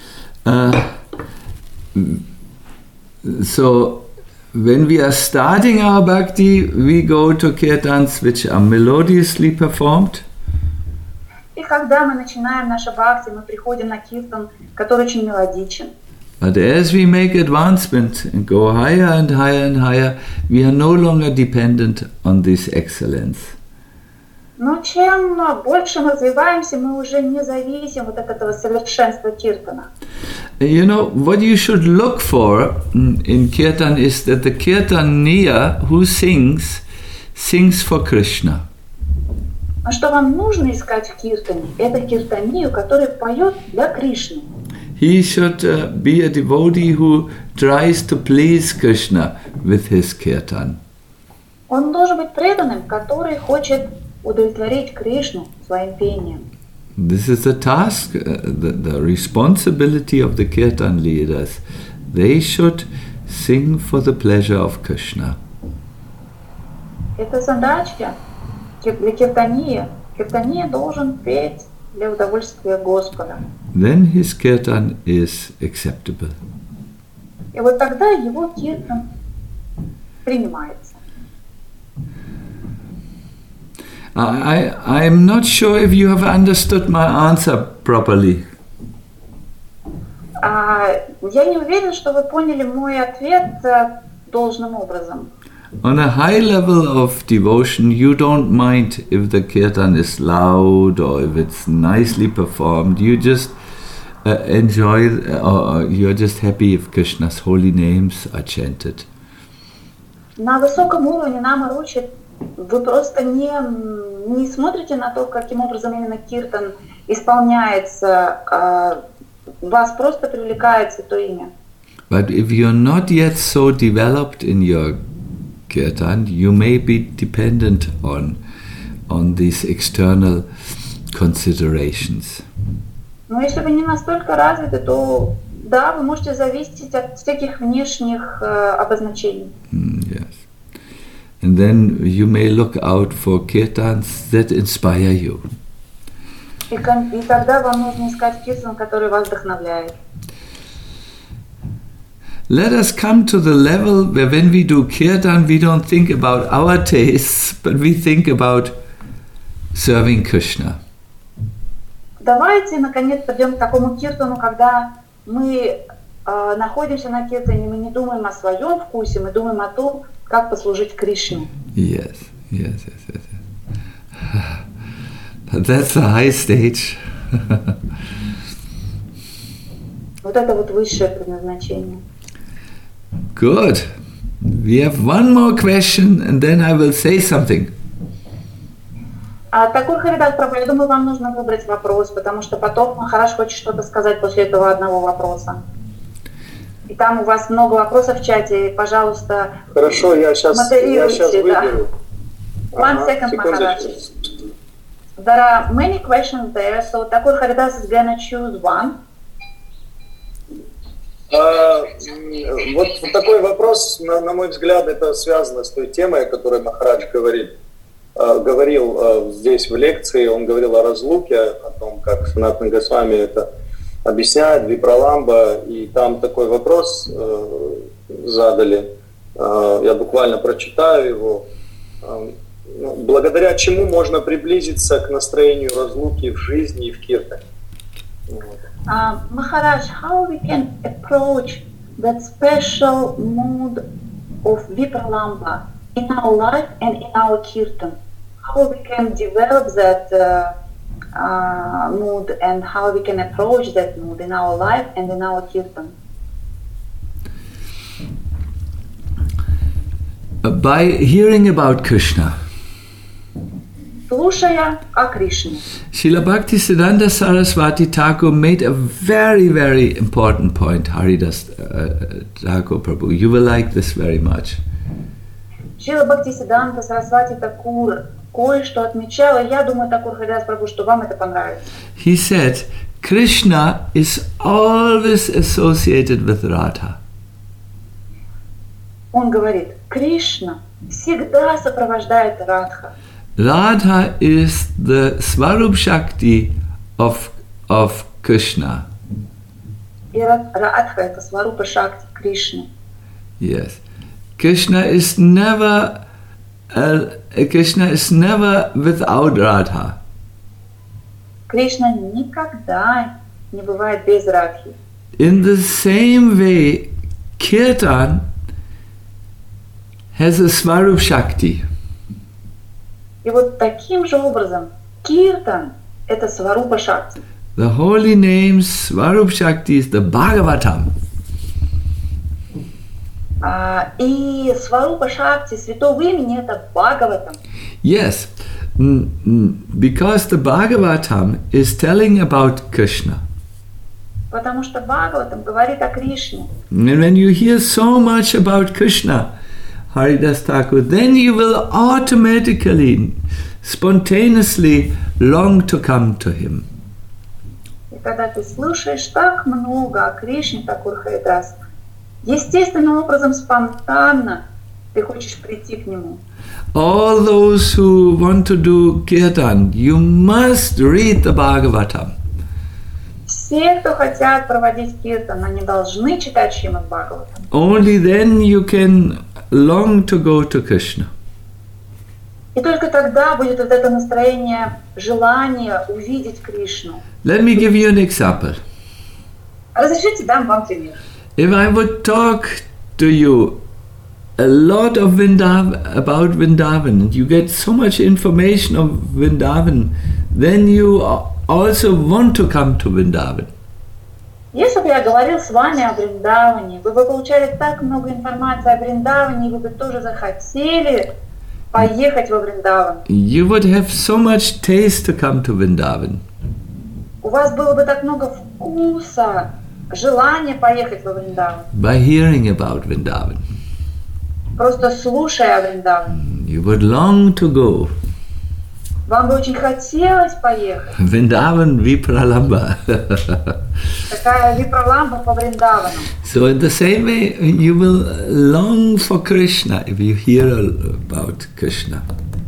So, when we are starting our bhakti, we go to kirtans which are melodiously performed. И когда мы начинаем наше бхакти, мы приходим на киртан, который очень мелодичен. But as we make advancement and go higher and higher and higher, we are no longer dependent on this excellence. Но чем больше мы развиваемся, мы уже не зависим от этого совершенства киртана. You know, what you should look for in kirtan is that the kirtaniya who sings for Krishna. А что вам нужно искать в киртане? Это киртанию, который поет для Кришны. He should be a devotee who tries to please Krishna with his kirtan. Он должен быть преданным, который хочет удовлетворить Кришну своим пением. This is the task, the responsibility of the kirtan leaders. They should sing for the pleasure of Krishna. Это задача для киртании. Киртания должен петь для удовольствия Господа. Then his kirtan is acceptable. И вот тогда его киртан принимается. I'm not sure if you have understood my answer properly. Я не уверен, что вы поняли мой ответ должным образом. On a high level of devotion, you don't mind if the kirtan is loud or if it's nicely performed. You just enjoy, or you're just happy if Krishna's holy names are chanted. На высоком уровне нам учат, вы просто не смотрите на то, каким образом именно киртан исполняется, вас просто привлекает святое имя. But if you're not yet so developed in your kirtan, you may be dependent on these external considerations. Но если вы не настолько развиты, то да, вы можете зависеть от всяких внешних обозначений. Yes. And then you may look out for kirtans that inspire you. И тогда вам нужно искать киртан, который вас вдохновляет. Let us come to the level where when we do kirtan, we don't think about our tastes, but we think about serving Krishna. Давайте, наконец, придем к такому киртану, когда мы находимся на киртане, мы не думаем о своем вкусе, мы думаем о том, как послужить Кришне. Yes. That's the high stage. Вот это вот высшее предназначение. Good. We have one more question and then I will say something. Такой Харидас Прабhu, я думаю, вам нужно выбрать вопрос, потому что потом Махарадж хочет что-то сказать после этого одного вопроса. И там у вас много вопросов в чате, и, пожалуйста, хорошо, я сейчас выберу. One second, Maharaj. There are many questions there, so Thakur Haridas is gonna choose one. Вот такой вопрос, на мой взгляд, это связано с той темой, о которой Махарадж говорил здесь в лекции. Он говорил о разлуке, о том, как Санатана Госвами это объясняет, Випраламба, и там такой вопрос задали. Я буквально прочитаю его. Благодаря чему можно приблизиться к настроению разлуки в жизни и в киртане? Maharaj, how we can approach that special mood of Vipralamba in our life and in our kirtan? How we can develop that mood and how we can approach that mood in our life and in our kirtan? By hearing about Krishna. Слушая о Кришне. Srila Bhaktisiddhanta Saraswati Thakur made a very, very important point, Haridas Thakur Prabhu. You will like this very much. Шрила Бхактисиддханта Сарасвати Такур кое-что отмечала. Я думаю, Такур Харидас Прабhu, что вам это понравится. He said, Krishna is always associated with Radha. Он говорит, Кришна всегда сопровождает Радха. Radha is the Swarup Shakti of Krishna. И Радха это Сварупа Шакти Кришны. Yes. Krishna is never without Radha. Кришна никогда не бывает без Радхи. In the same way, Kirtan has a Swarup Shakti. И вот таким же образом Киртан – это Сварупа Шакти. The holy name Swarup Shakti is the Bhagavatam. И Сварупа Шакти, святого имени – это Бхагаватам. Yes, because the Bhagavatam is telling about Krishna. Потому что Бхагаватам говорит о Кришне. And when you hear so much about Krishna, Haridas Thakur, then you will automatically, spontaneously long to come to him. И когда ты слушаешь так много о Кришне, Такур Харидас, естественным образом, спонтанно ты хочешь прийти к нему. All those who want to do Kirtan, you must read the Bhagavatam. Все, кто хотят проводить киртан, они должны читать Шримад Бхагаватам. Only then you can long to go to Krishna. И только тогда будет вот это настроение, желание увидеть Кришну. Let me give you an example. Разрешите, дам вам пример. If I would talk to you a lot of about Vrindavan, and you get so much information of Vrindavan, then you also want to come to Vrindavan. Если бы я говорил с вами о Вриндаване, вы бы получали так много информации о Вриндаване, и вы бы тоже захотели поехать во Вриндаван. You would have so much taste to come to Vrindavan. У вас было бы так много вкуса, желания поехать во Вриндаван. By hearing about Vrindavan. Просто слушая о Вриндаване. You would long to go. Вам бы очень хотелось поехать. Vrindavan Vipralamba. Такая Випраламба по Вриндавану. So in the same way, you will long for Krishna if you hear about Krishna.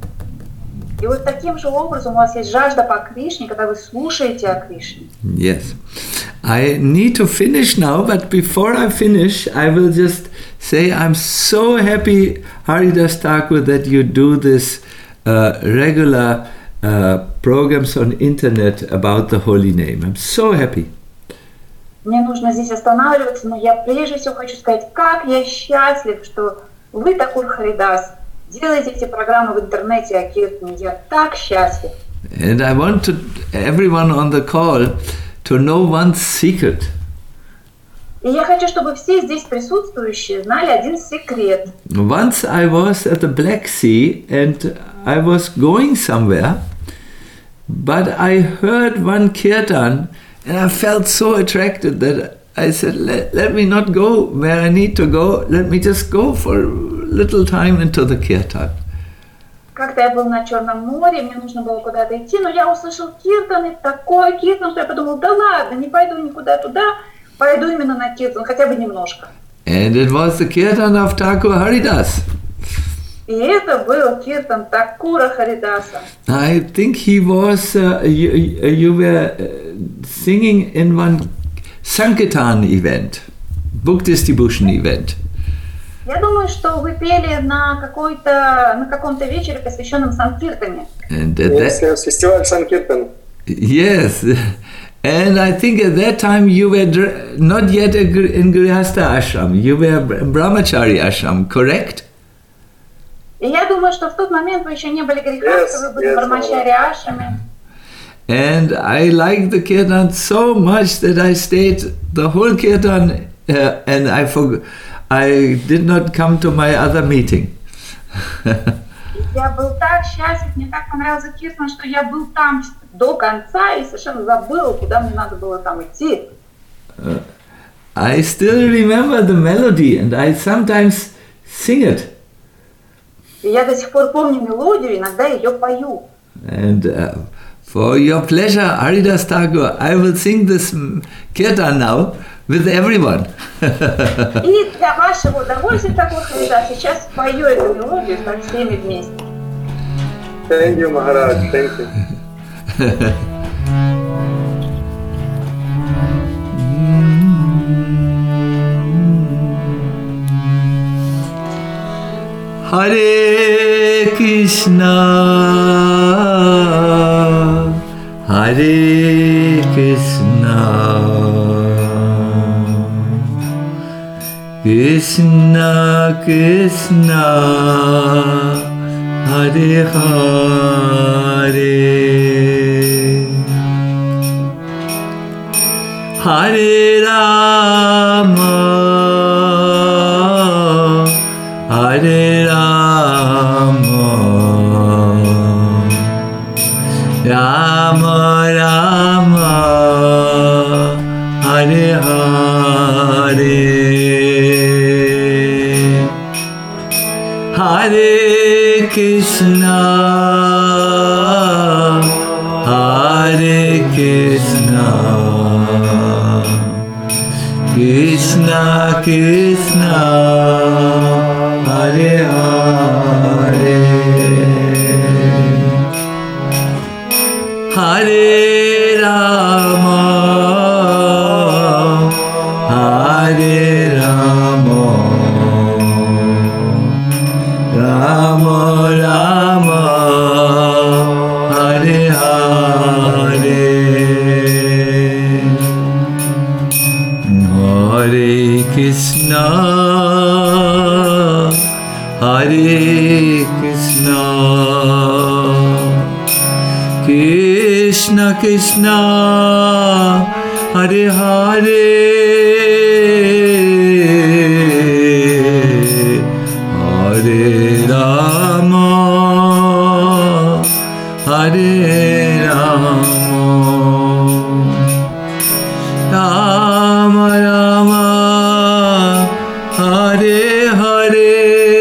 И вот таким же образом у вас есть жажда по Кришне, когда вы слушаете о Кришне. Yes. I need to finish now, but before I finish, I will just say I'm so happy, Haridas Thakur, that you do this regular programs on internet about the holy name. I'm so happy. Мне нужно здесь останавливаться, но я прежде всего хочу сказать, как я счастлив, что вы, Такур Харидас, делаете эти программы в интернете о Киртане. Я так счастлив. And I want everyone on the call to know one secret. И я хочу, чтобы все здесь присутствующие знали один секрет. Once I was at the Black Sea and I was going somewhere, but I heard one kirtan and I felt so attracted that I said, let me not go where I need to go, let me just go for a little time into the kirtan. Как-то я был на Черном море, мне нужно было куда-то идти, но я услышал киртан, и такой киртан, что я подумал, да ладно, не пойду никуда туда, пойду именно на киртан, хотя бы немножко. And it was the kirtan of Thakur Haridas. И это был киртан Такура Харидаса. I think he was, you were singing in one Sankirtan event, book distribution event. Я думаю, что вы пели на каком-то вечере, посвященном Санкиртане. And Фестиваль Санкиртан. yes, and I think at that time you were not yet in Grihastha ashram, you were Brahmachari ashram, correct? И я думаю, что в тот момент вы еще не были грехастны, вы были в Брамачари ашраме. And I liked the kirtan so much that I stayed the whole kirtan and I did not come to my other meeting. Я был так счастлив, мне так понравился киртан, что я был там до конца и совершенно забыл, куда мне надо было там идти. I still remember the melody and I sometimes sing it. И я до сих пор помню мелодию, иногда ее пою. And for your pleasure, Haridas Thakur, I will sing this kirtan now with everyone. И для вашего удовольствия, Такур Харидас, сейчас пою эту мелодию со всеми вместе. Thank you, Maharaj. Thank you. Hare Krishna, Hare Krishna, Krishna Krishna, Hare Hare, Hare Rama, Hare Rama, Rama Rama, Hare Hare, Hare Krishna, Hare Krishna, Krishna Krishna, Hare Hare, Hare Rama, Hare Rama, Rama Rama, Hare Hare, Hare Krishna, Hare Krishna, Krishna Krishna, Hare Hare, Hare Rama, Hare Rama, Rama Rama, Hare Hare,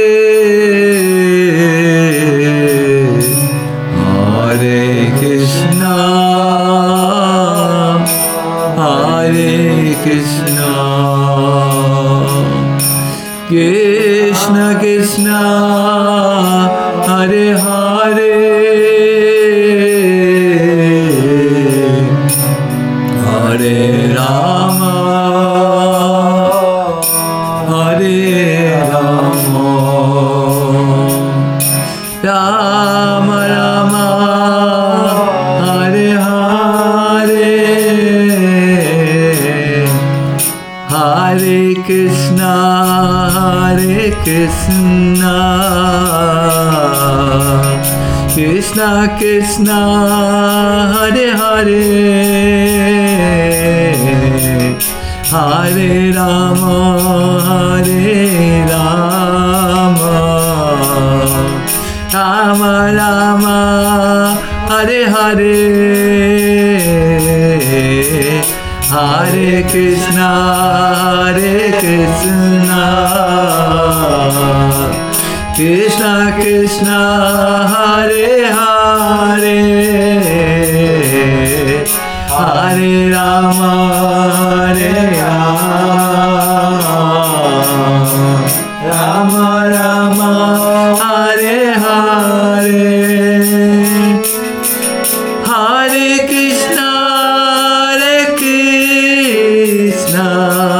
Hare Krishna, Hare Krishna, Krishna Krishna, Hare Hare, Hare Rama, Hare Rama, Rama Rama, Hare Hare, Hare Krishna, Hare Krishna, Krishna Krishna, Hare Hare, Hare Rama, Hare Rama, Rama Rama, Hare Hare, Hare Krishna, Hare Krishna, Krishna Krishna, Hare Hare, Hare Rama, Hare Rama, Rama Rama, Hare Hare, Hare Krishna, Hare Krishna,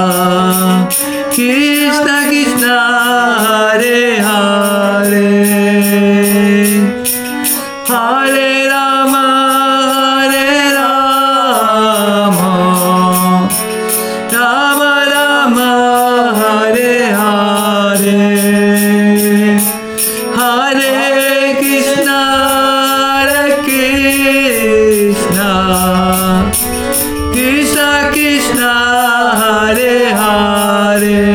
Krishna Krishna, Hare Hare, Hare Rama, Hare Rama, Rama Rama, Hare Hare, Hare Krishna, Hare Krishna, Krishna Krishna, Hare Hare,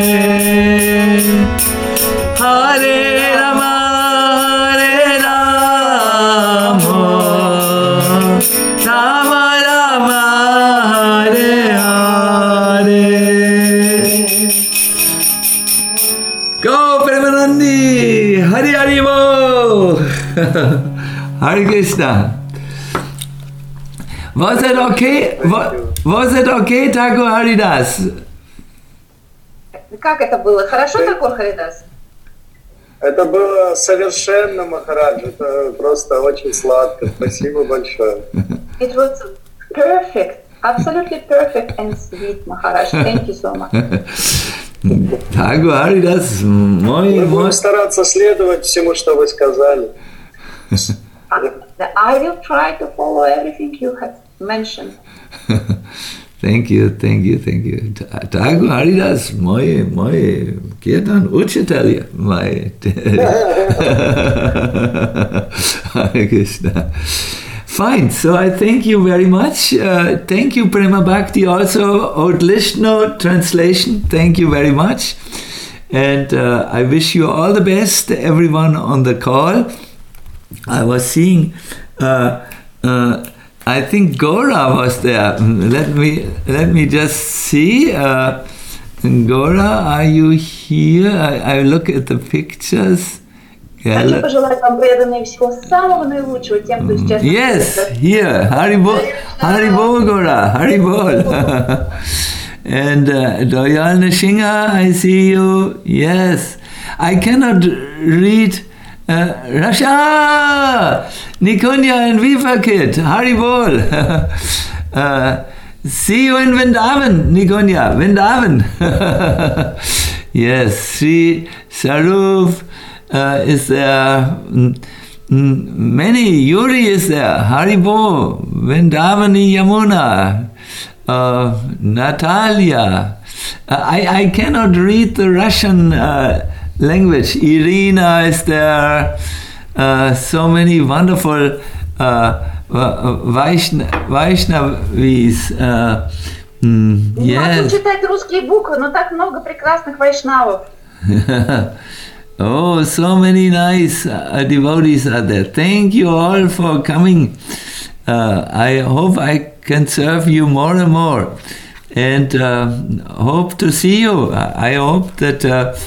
Hare Rama, Hare Rama, Rama Rama, Hare Hare. Go Premanandi, Hari Hari Bo. Hare Krishna. Was it okay? Was it okay, Thakur Haridas? Как это было? Хорошо, Такур Харидас? Это было совершенно, Махарадж. Это просто очень сладко. Спасибо большое. It was perfect, absolutely perfect and sweet, Maharaj. Thank you so much. Thakur Haridas, Мы будем стараться следовать всему, что вы сказали. I will try to follow everything you have mentioned. Thank you. Thakur Haridas, my Kirtan Uchitelya, my Hare Krishna. Fine, so I thank you very much. Thank you, Prema Bhakti, also Odlishno translation. Thank you very much. And I wish you all the best, everyone on the call. I was seeing, I think Gora was there. Let me just see. Gora, are you here? I look at the pictures. Хочу пожелать вам, преданные, всего самого наилучшего тем, кто сейчас... Yes, here. Haribol Gora, Haribol. And Doyal Nishinga, I see you. Yes. I cannot read Rasha, Nikunya and Vivakit, Haribol. See you in Vrindavan, Nikunya, Vrindavan. Yes, Sri Sarup is there. Many, Yuri is there, Haribo, Vrindavani Yamuna, Natalia. I cannot read the Russian language. Irina is there. So many wonderful Vaishnavis. Не могу читать русские буквы, но так много прекрасных вайшнавов. Oh, so many nice devotees are there. Thank you all for coming. I hope I can serve you more and more. And hope to see you. I hope that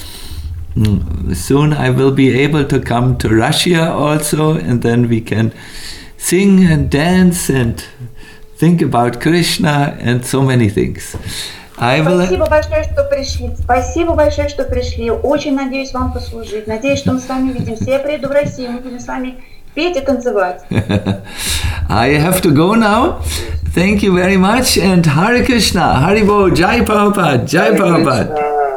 soon I will be able to come to Russia also, and then we can sing and dance and think about Krishna and so many things. Спасибо большое, что пришли. Спасибо большое, что пришли. Очень надеюсь вам послужить. Надеюсь, что мы с вами увидимся. Я приеду в Россию, мы будем с вами петь и танцевать. I have to go now. Thank you very much and Hare Krishna, Haribo, Jai Prabhupada, Jai Prabhupada.